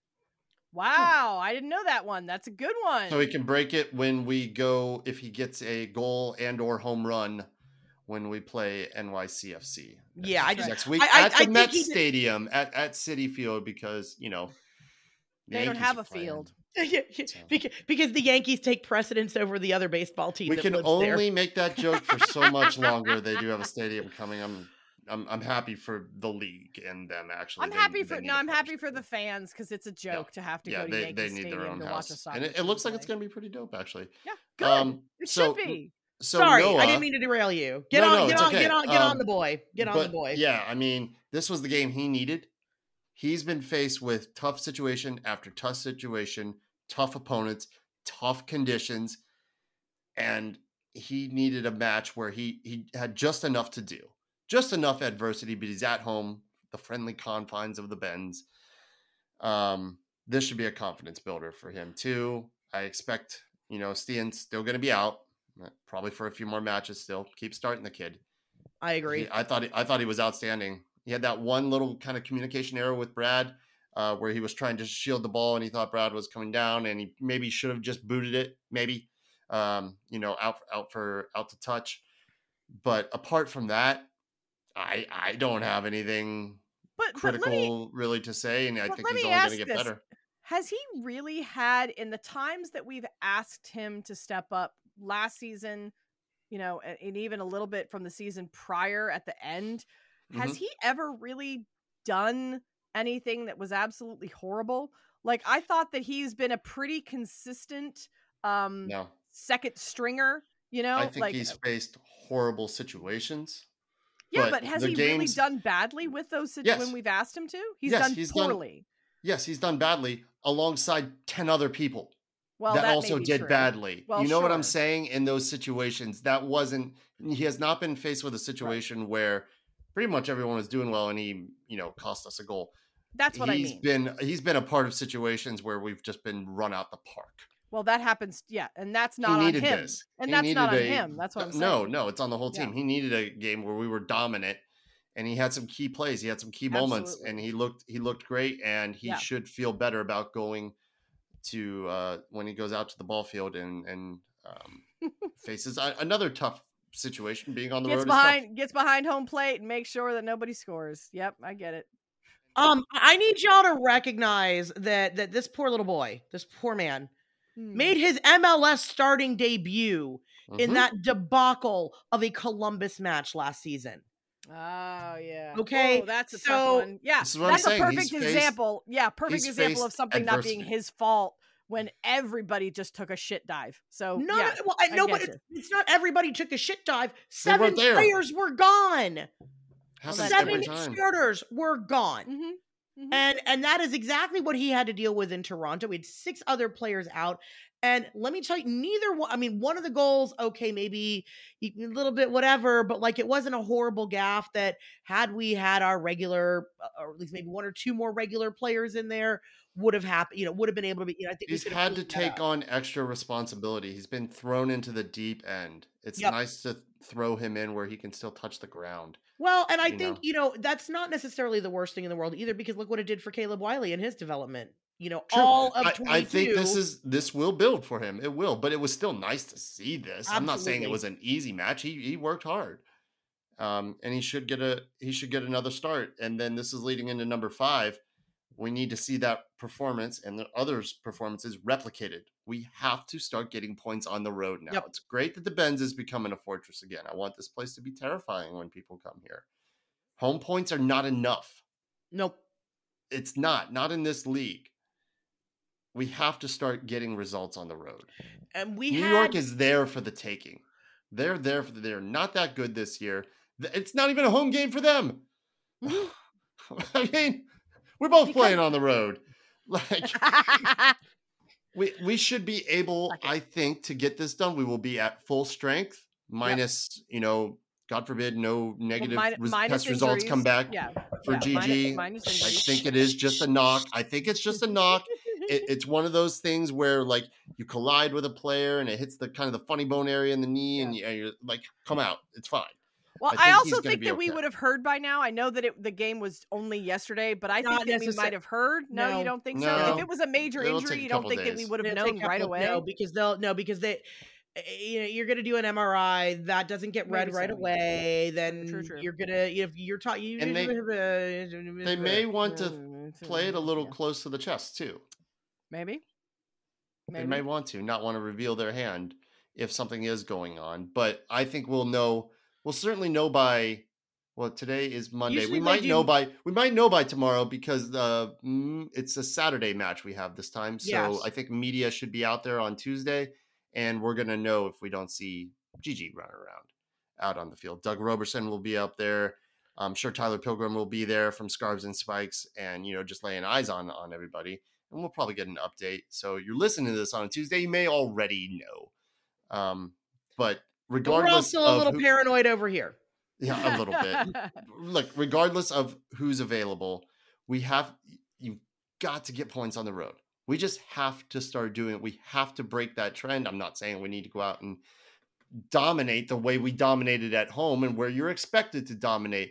Wow, I didn't know that one. That's a good one. So he can break it when we go if he gets a goal and or home run when we play N Y C F C. next- Yeah, I just- next week I- I- at I the think Met he did- Stadium at, at City Field because you know the They don't Yankees have are a playing. field. Yeah, yeah, So- because, because the Yankees take precedence over the other baseball team. We that can lives only there. make that joke for so much longer. They do have a stadium coming. I'm I'm I'm happy for the league and them actually. I'm They- happy they for need no, a I'm proper happy for the stadium. fans because it's a joke to have to Yeah, go to they, Yankee they need Stadium their own to watch a house, soccer and it, it team looks like it's play. gonna be pretty dope actually. Yeah, good. Um, it so should be. so Sorry, Noah, I didn't mean to derail you. Get No, on, no, get it's on, okay. get on, get on Um, the boy. Get on but the boy. yeah, I mean, this was the game he needed. He's been faced with tough situation after tough situation, tough opponents, tough conditions, and he needed a match where he he had just enough to do, just enough adversity, but he's at home, the friendly confines of the Bends. Um, this should be a confidence builder for him too. I expect, you know, Stian's still going to be out, uh, probably for a few more matches. Still, keep starting the kid. I agree. He- I thought he, I thought he was outstanding. He had that one little kind of communication error with Brad uh, where he was trying to shield the ball and he thought Brad was coming down and he maybe should have just booted it, maybe, um, you know, out, out for out to touch. But apart from that, I I don't have anything But, critical but let me, really to say. And I but think let he's me only going to ask get this. better. Has he really had, in the times that we've asked him to step up last season, you know, and, and even a little bit from the season prior at the end, has Mhm. he ever really done anything that was absolutely horrible? Like, I thought that he's been a pretty consistent um No, second stringer, you I know, think like, he's faced horrible situations, yeah, but but has the he really games, done badly with those sit- when yes, we've asked him to? He's yes, done he's done, poorly. yes, he's done badly alongside ten other people Well, that that may also be did true. badly. Well, You know what I'm sure. saying? In those situations, that wasn't, he has not been faced with a situation where pretty much everyone was doing well and he, you know, cost us a goal. That's what I He's mean. been, he's been a part of situations where we've just been run out the park. Well, that happens, yeah, and that's He not on needed him. this. And He that's not needed on a, him. That's what I'm saying. no, no, it's on the whole Yeah. team. He needed a game where we were dominant and he had some key plays. He had some key moments Absolutely. and he looked, he looked great and he Yeah. should feel better about going to uh, when he goes out to the ball field and, and um, faces a, another tough situation being on the Gets road. is tough. behind gets behind home plate and makes sure that nobody scores. Yep, I get it. Um, I need y'all to recognize that that this poor little boy, this poor man, Hmm. made his M L S starting debut in Mhm. that debacle of a Columbus match last season. Oh yeah. Okay, Oh, that's a tough so- one. Yeah, This is what I'm that's a saying. perfect He's faced- example. Yeah, perfect he's example of faced something not being adversity. his fault when everybody just took a shit dive. So No, yeah, no, well, I, I no, get but you. it's, it's not everybody took a shit dive. They Seven weren't there. players were gone. Happens that's every Seven time. starters were gone. Mhm. Mhm. And and that is exactly what he had to deal with in Toronto. We had six other players out. And let me tell you, neither one, I mean, one of the goals, okay, maybe a little bit whatever, but like it wasn't a horrible gaff that had we had our regular, or at least maybe one or two more regular players in there, would have happened, you know, would have been able to be, you know, I think He's we could had have to cleaned that take up. on extra responsibility. He's been thrown into the deep end. It's Yep. nice to throw him in where he can still touch the ground. Well, and I you think, know. you know, that's not necessarily the worst thing in the world either, because look what it did for Caleb Wiley in his development. You know, True. all of I, twenty-two. I think this is this will build for him. It will, but it was still nice to see this. I'm not saying it Absolutely. was an easy match. He he worked hard, um, and he should get a he should get another start. And then this is leading into number five. We need to see that performance and the others' performances replicated. We have to start getting points on the road now. Yep. It's great that the Benz is becoming a fortress again. I want this place to be terrifying when people come here. Home points are not enough. Nope. It's not, not in this league. We have to start getting results on the road. And we New had York is there for the taking. They're there for the, they're not that good this year. Th- It's not even a home game for them. I mean, we're both Because- playing on the road. Like we we should be able, Like it. I think, to get this done. We will be at full strength, minus, you know, God forbid, no negative Well, min- res- minus test results come injuries. back Yeah. for yeah, minus- Gigi. minus I injuries. think it is just a knock. I think it's just a knock. It, it's one of those things where like you collide with a player and it hits the kind of the funny bone area in the knee, and, you, and you're like, come out, it's fine. Well, I I, think he's also gonna think be that we okay. would have heard by now. I know that it, the game was only yesterday, but I Not think that we necessar- might have heard. No, No. you don't think so? No. If it was a major It'll injury, take a you don't couple think that we days. would have It'll take known a right couple- away? No, because they'll no because they eh, you know you're gonna do an M R I that doesn't get read Maybe right so. away. Then True, true. you're gonna if you're taught you And they- they They may want to play it a little close to the chest too. Maybe. They Maybe. may want to not want to reveal their hand if something is going on. But I think we'll know. We'll certainly know by. Well, today is Monday. Usually we they might know do- by. We might know by tomorrow because the mm, it's a Saturday match we have this time. So Yes. I think media should be out there on Tuesday, and we're gonna know if we don't see Gigi running around out on the field. Doug Roberson will be up there. I'm sure Tyler Pilgrim will be there from Scarves and Spikes, and you know just laying eyes on on everybody. And we'll probably get an update. So you're listening to this on a Tuesday, you may already know. Um, but But we're regardless also a of little who- paranoid over here. yeah, a little bit. Look, regardless of who's available, we have you've got to get points on the road. We just have to start doing it. We have to break that trend. I'm not saying we need to go out and dominate the way we dominated at home and where you're expected to dominate,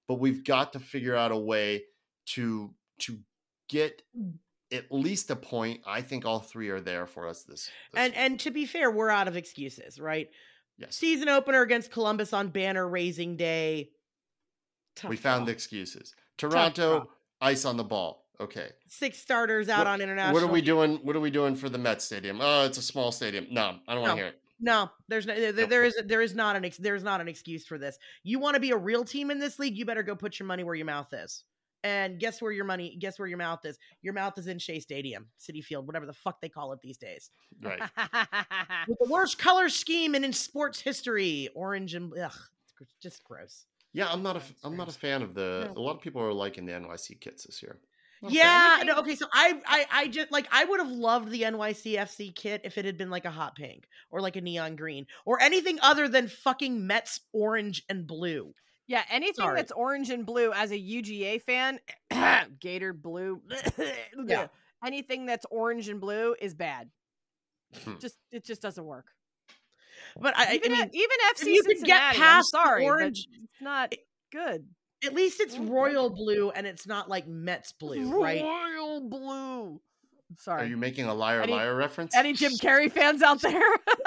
but we've got to figure out a way to to get at least a point. I think all three are there for us this, this And week. and to be fair, we're out of excuses, right? Yes. Season opener against Columbus on banner raising day. Tough We found draw. the excuses. Toronto, draw. ice on the ball. Okay. Six starters out What- on international. What are we doing? What are we doing for the Met Stadium? Oh, it's a small stadium. No, I don't want No. to hear it. No, there's no, there, Nope. there is there is not an ex, there's not an excuse for this. You want to be a real team in this league, you better go put your money where your mouth is. And guess where your money, guess where your mouth is? Your mouth is in Shea Stadium, Citi Field, whatever the fuck they call it these days. Right. With the worst color scheme in, in sports history, orange and ugh, it's just gross. Yeah, I'm not a f- I'm not a fan of the. No. A lot of people are liking the N Y C kits this year. Not a fan. Yeah, no, okay, so I, I, I just like I would have loved the N Y C F C kit if it had been like a hot pink or like a neon green or anything other than fucking Mets orange and blue. Yeah, anything Sorry. that's orange and blue as a U G A fan, Gator blue, Yeah. anything that's orange and blue is bad. Hmm. Just it just doesn't work. But I, I even mean, even F C you could get Cincinnati, I'm past the sorry, but orange- it's not good. at least it's Mm, royal blue and it's not like Mets blue, right? Royal blue. Sorry. Are you making a liar Any- liar reference? Any Jim Carrey fans out there?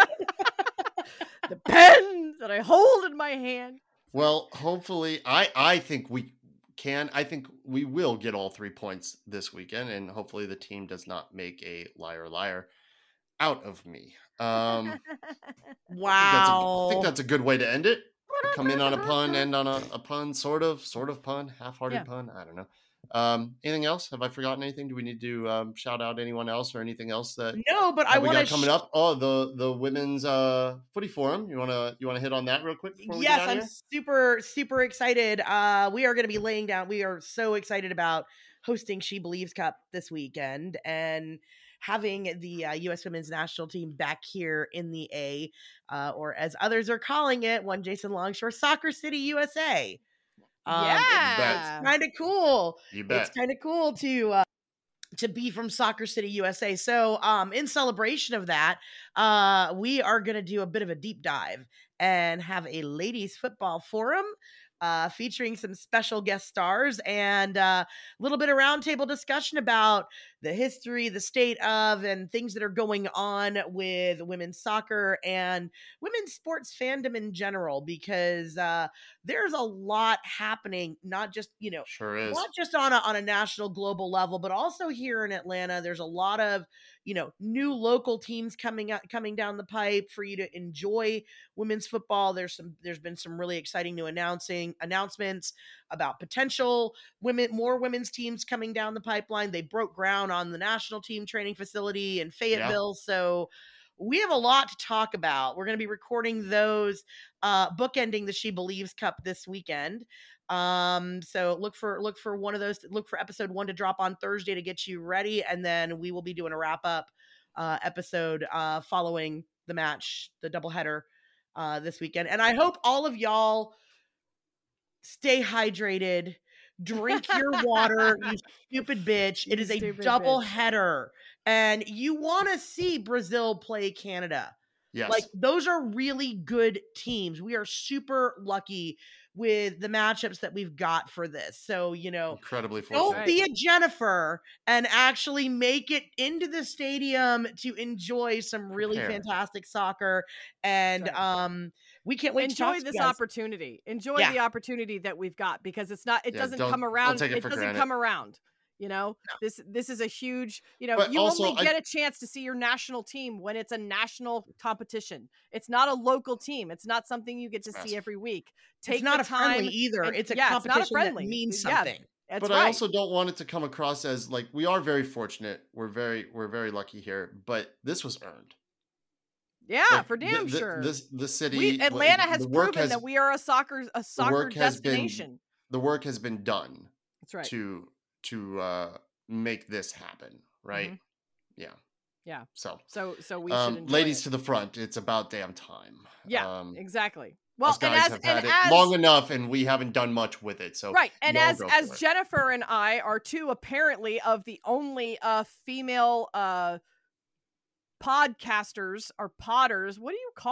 The pen that I hold in my hand. Well, hopefully, I I think we can. I think we will get all three points this weekend, and hopefully, the team does not make a liar liar out of me. Um, I think, that's a, Wow. I think that's a good way to end it. Come in on a pun, end on a, a pun, sort of, sort of pun, half-hearted Yeah. pun. I don't know. Um, anything else? Have I forgotten anything? Do we need to um, shout out anyone else or anything else that, No, but I that we want got to coming up? Oh, the the women's uh, footy forum. You wanna you wanna hit on that real quick before we Yes, get out I'm of here? super, super excited. Uh, we are going to be laying down. We are so excited about hosting She Believes Cup this weekend and having the uh, U S Women's National Team back here in the A, uh, or as others are calling it, One Jason Longshore, Soccer City, U S A. Um, Yeah. it's kind of cool. You bet. It's kind of cool to uh, to be from Soccer City, U S A. So, um, in celebration of that, uh, we are going to do a bit of a deep dive and have a ladies football forum uh, featuring some special guest stars and uh, a little bit of roundtable discussion about the history, the state of, and things that are going on with women's soccer and women's sports fandom in general, because uh, there's a lot happening, not just, you know, Sure is. not just on a on a national global level, but also here in Atlanta. There's a lot of, you know, new local teams coming out coming down the pipe for you to enjoy women's football. There's some there's been some really exciting new announcing announcements about potential women more women's teams coming down the pipeline. They broke ground on the national team training facility in Fayetteville. So we have a lot to talk about. We're going to be recording those, uh, bookending the She Believes Cup this weekend. Um, so look for look for one of those. Look for episode one to drop on Thursday to get you ready, and then we will be doing a wrap up uh, episode uh, following the match, the doubleheader uh, this weekend. And I hope all of y'all stay hydrated. Drink your water, you stupid bitch. It You is a stupid double bitch. header. And you want to see Brazil play Canada. Yes. Like, those are really good teams. We are super lucky with the matchups that we've got for this. So, you know, Incredibly don't fortunate. be a Jennifer and actually make it into the stadium to enjoy some really Prepare. fantastic soccer. And That's right. um, we can't wait to Enjoy talk to this you guys. opportunity. Enjoy Yeah. the opportunity that we've got, because it's not it Yeah, doesn't don't- come don't around. take it It, for doesn't granted. come around. You know, this this is a huge, you know, But you also, only I- get a chance to see your national team when it's a national competition. It's not a local team. It's not something you get to Yes. see every week. Take It's not the a friendly time. either. and- It's a yeah, it's not a competition friendly. that means Yeah, something. That's but right. I also don't want it to come across as like we are very fortunate. We're very we're very lucky here, but this was earned. yeah, Like, for damn the, the, sure. This the city we, the- Atlanta the has work proven has, that we are a soccer a soccer work has been- destination. the work has been done That's right. to to uh make this happen, right? Mhm. Yeah. Yeah. So So so we um, should enjoy ladies it. to the front. It's about damn time. Yeah, Um, exactly. Well, us and guys as have and had it as long enough, and we haven't done much with it. So right, and y'all as go as for it. Jennifer and I are two apparently of the only uh female uh podcasters or podders. What do you call a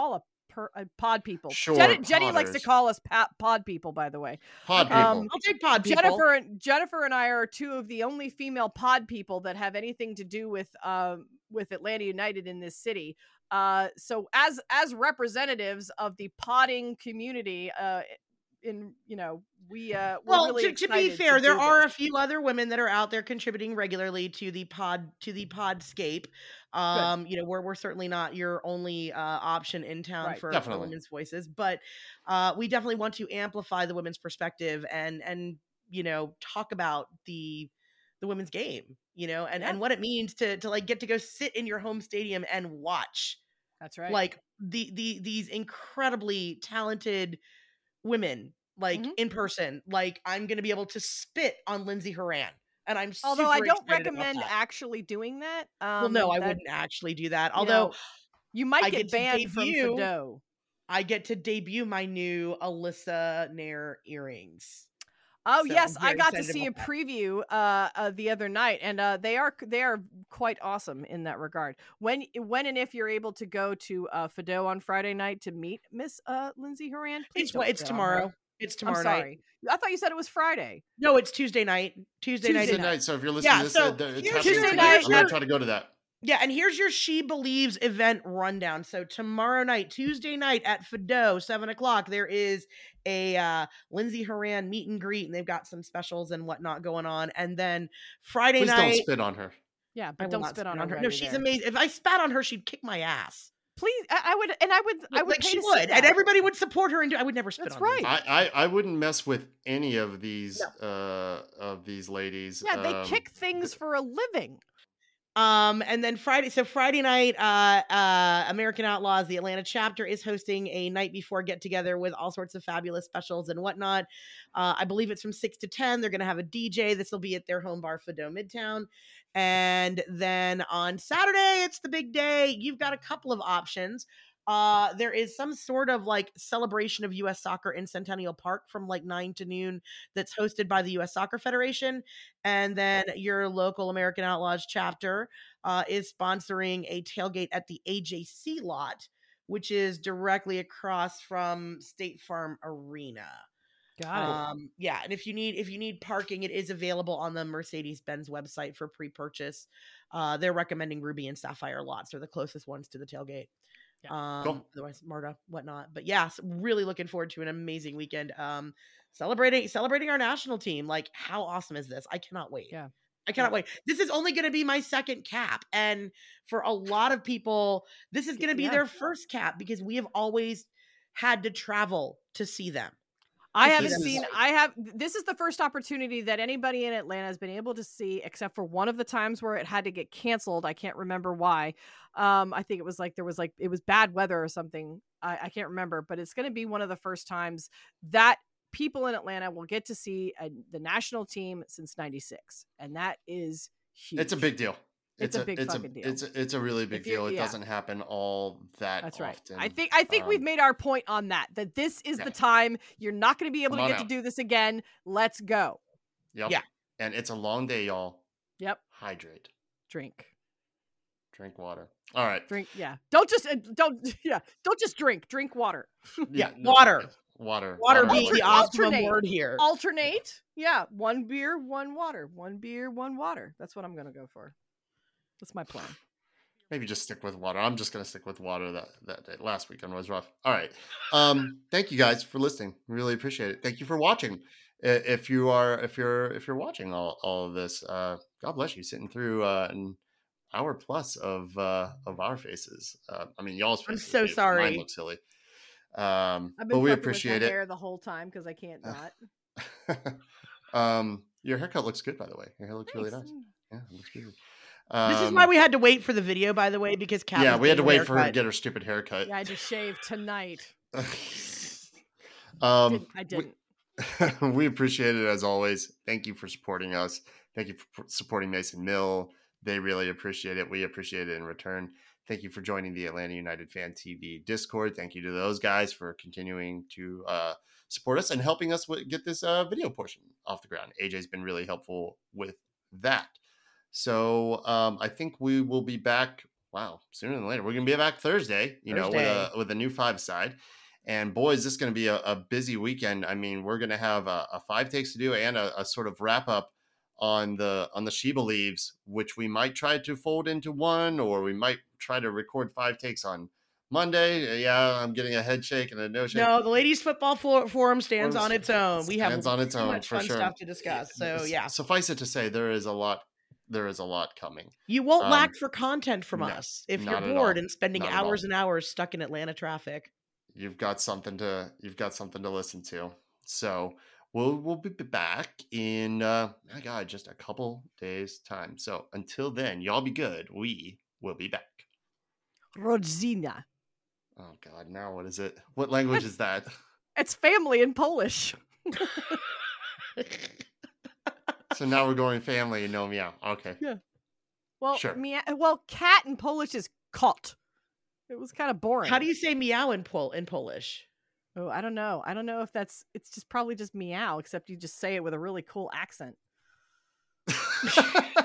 per, uh, pod people. Sure, Jenny, Jenny likes to podders. call us pa- pod people, by the way. Pod people. Um, I'll take pod people. Jennifer and Jennifer and I are two of the only female pod people that have anything to do with um with Atlanta United in this city. Uh, so as as representatives of the podding community, uh, in you know we uh we're Well, really to, to be excited fair, to there do are this. a few other women that are out there contributing regularly to the pod to the podscape. Um, you know, we're we're certainly not your only uh, option in town Right. for, for Definitely. women's voices, but uh, we definitely want to amplify the women's perspective and and you know talk about the the women's game, you know, and Yeah. and what it means to to like get to go sit in your home stadium and watch That's right. like the the these incredibly talented women like Mhm. in person. Like I'm gonna be able to spit on Lindsay Horan, and I'm Although I super don't excited about recommend that. actually doing that. Um, Well, no, I that, wouldn't actually do that. you Although know, you might I get, get to banned from debut- Fido. I get to debut my new Alyssa Nair earrings. Oh So yes, I'm I very got to excited see a about that. preview uh, uh the other night, and uh they are they are quite awesome in that regard. When when and if you're able to go to uh Fido on Friday night to meet Miss uh Lindsay Horan, please It's don't it's spit on tomorrow. her. It's I'm tomorrow night. sorry. I thought you said it was Friday. No, it's Tuesday night. Tuesday, Tuesday night. Tuesday at- night. So if you're listening Yeah, to this, so uh, it's here's happening Tuesday tonight. night, I'm gonna you're- try to go to that. Yeah, and here's your She Believes event rundown. So tomorrow night, Tuesday night at Fido, seven o'clock, there is a uh, Lindsay Horan meet and greet, and they've got some specials and whatnot going on. And then Friday Please don't night, spit on her. Yeah, I but will don't not spit on her. No, while she's you're there. amazing. If I spat on her, she'd kick my ass. Please, I, I would, and I would, I would like pay she to see would, and that. everybody would support her and do. I would never spit That's on her. right. I, I I wouldn't mess with any of these uh of these ladies. Yeah, they Um, kick things for a living. Um, and then Friday, so Friday night, uh, uh, American Outlaws, the Atlanta chapter is hosting a night before get together with all sorts of fabulous specials and whatnot. Uh, I believe it's from six to ten. They're going to have a D J. This will be at their home bar, Fido Midtown. And then on Saturday, it's the big day. You've got a couple of options. Uh, there is some sort of like celebration of U S soccer in Centennial Park from like nine to noon that's hosted by the U S Soccer Federation. And then your local American Outlaws chapter uh, is sponsoring a tailgate at the A J C lot, which is directly across from State Farm Arena. Got it. Um, yeah, and if you need if you need parking, it is available on the Mercedes-Benz website for pre-purchase. Uh, they're recommending Ruby and Sapphire lots. They're the closest ones to the tailgate. Um, Cool. Otherwise, Marta, whatnot. But yeah, so really looking forward to an amazing weekend. Um, celebrating celebrating our national team. Like, how awesome is this? I cannot wait. Yeah. I cannot wait. This is only going to be my second cap, and for a lot of people, this is going to be Yeah. their first cap because we have always had to travel to see them. I to see haven't them seen. play. I have. This is the first opportunity that anybody in Atlanta has been able to see, except for one of the times where it had to get canceled. I can't remember why. Um, I think it was like there was like it was bad weather or something. I, I can't remember, but it's going to be one of the first times that people in Atlanta will get to see a, the national team since ninety-six, and that is huge. It's a big deal. It's a big it's fucking a, deal. It's a, it's a really big If you- deal. It yeah. doesn't happen all that That's right. often. I think I think we've Um, made our point on that. That this is yeah. the time. You're not going to be able Come to on get to out. do this again. Let's go. Yep. Yeah. And it's a long day, y'all. Yep. Hydrate. Drink. Drink water. All right. Drink. Yeah. Don't just uh, don't. Yeah. Don't just drink. Drink water. Yeah, no, water. yeah, Water. Water water, being the water. optimum Alternate. word here. Alternate. Yeah. One beer, one water. One beer, one water. That's what I'm gonna go for. That's my plan. Maybe just stick with water. I'm just gonna stick with water. That that day. Last weekend was rough. All right. Um. Thank you guys for listening. Really appreciate it. Thank you for watching. I- If you are, if you're, if you're watching all, all of this, uh, God bless you, sitting through uh, an hour plus of uh, of our faces. Uh, I mean, y'all's I'm faces. so are beautiful. sorry. Mine look silly. Um, I've been but we fucking appreciate with my it. hair the whole time because I can't not. um, your haircut looks good, by the way. Your hair looks really Nice. nice. Yeah, it looks beautiful. This is Um, why we had to wait for the video, by the way, because Kat yeah, was we had to getting wait for her to haircut. get her stupid haircut. Yeah, I just shaved tonight. um, Didn't- I didn't. We, we appreciate it as always. Thank you for supporting us. Thank you for supporting Mason Mill. They really appreciate it. We appreciate it in return. Thank you for joining the Atlanta United Fan T V Discord. Thank you to those guys for continuing to uh, support us and helping us w- get this uh, video portion off the ground. A J's been really helpful with that. So um, I think we will be back wow, sooner than later. We're gonna be back Thursday, you know, with Thursday. a with a new five side. And boy, is this going to be a, a busy weekend. I mean, we're going to have a, a five takes to do and a, a sort of wrap up on the on the She Believes, which we might try to fold into one, or we might try to record five takes on Monday. Yeah, I'm getting a head shake and a no shake. No, the ladies football for- forum stands Forums on its own. We have stands on its too own much for fun sure. stuff to discuss. So S- yeah, Suffice it to say, there is a lot. There is a lot coming. you won't Um, lack for content from no, us if not you're at bored all. and spending Not at all. hours and hours stuck in Atlanta traffic. You've got something to you've got something to listen to. So we'll we'll be back in uh my God, just a couple days time. So until then, y'all be good. We will be back. Rodzina. Oh God, now what is it? What language is that? It's family in Polish. So now we're going family and no meow. Okay. Yeah. Well, Sure. mea- well, cat in Polish is kot. It was kind of boring. How do you say meow in Pol in Polish? Oh, I don't know. I don't know if that's. It's just probably just meow, except you just say it with a really cool accent.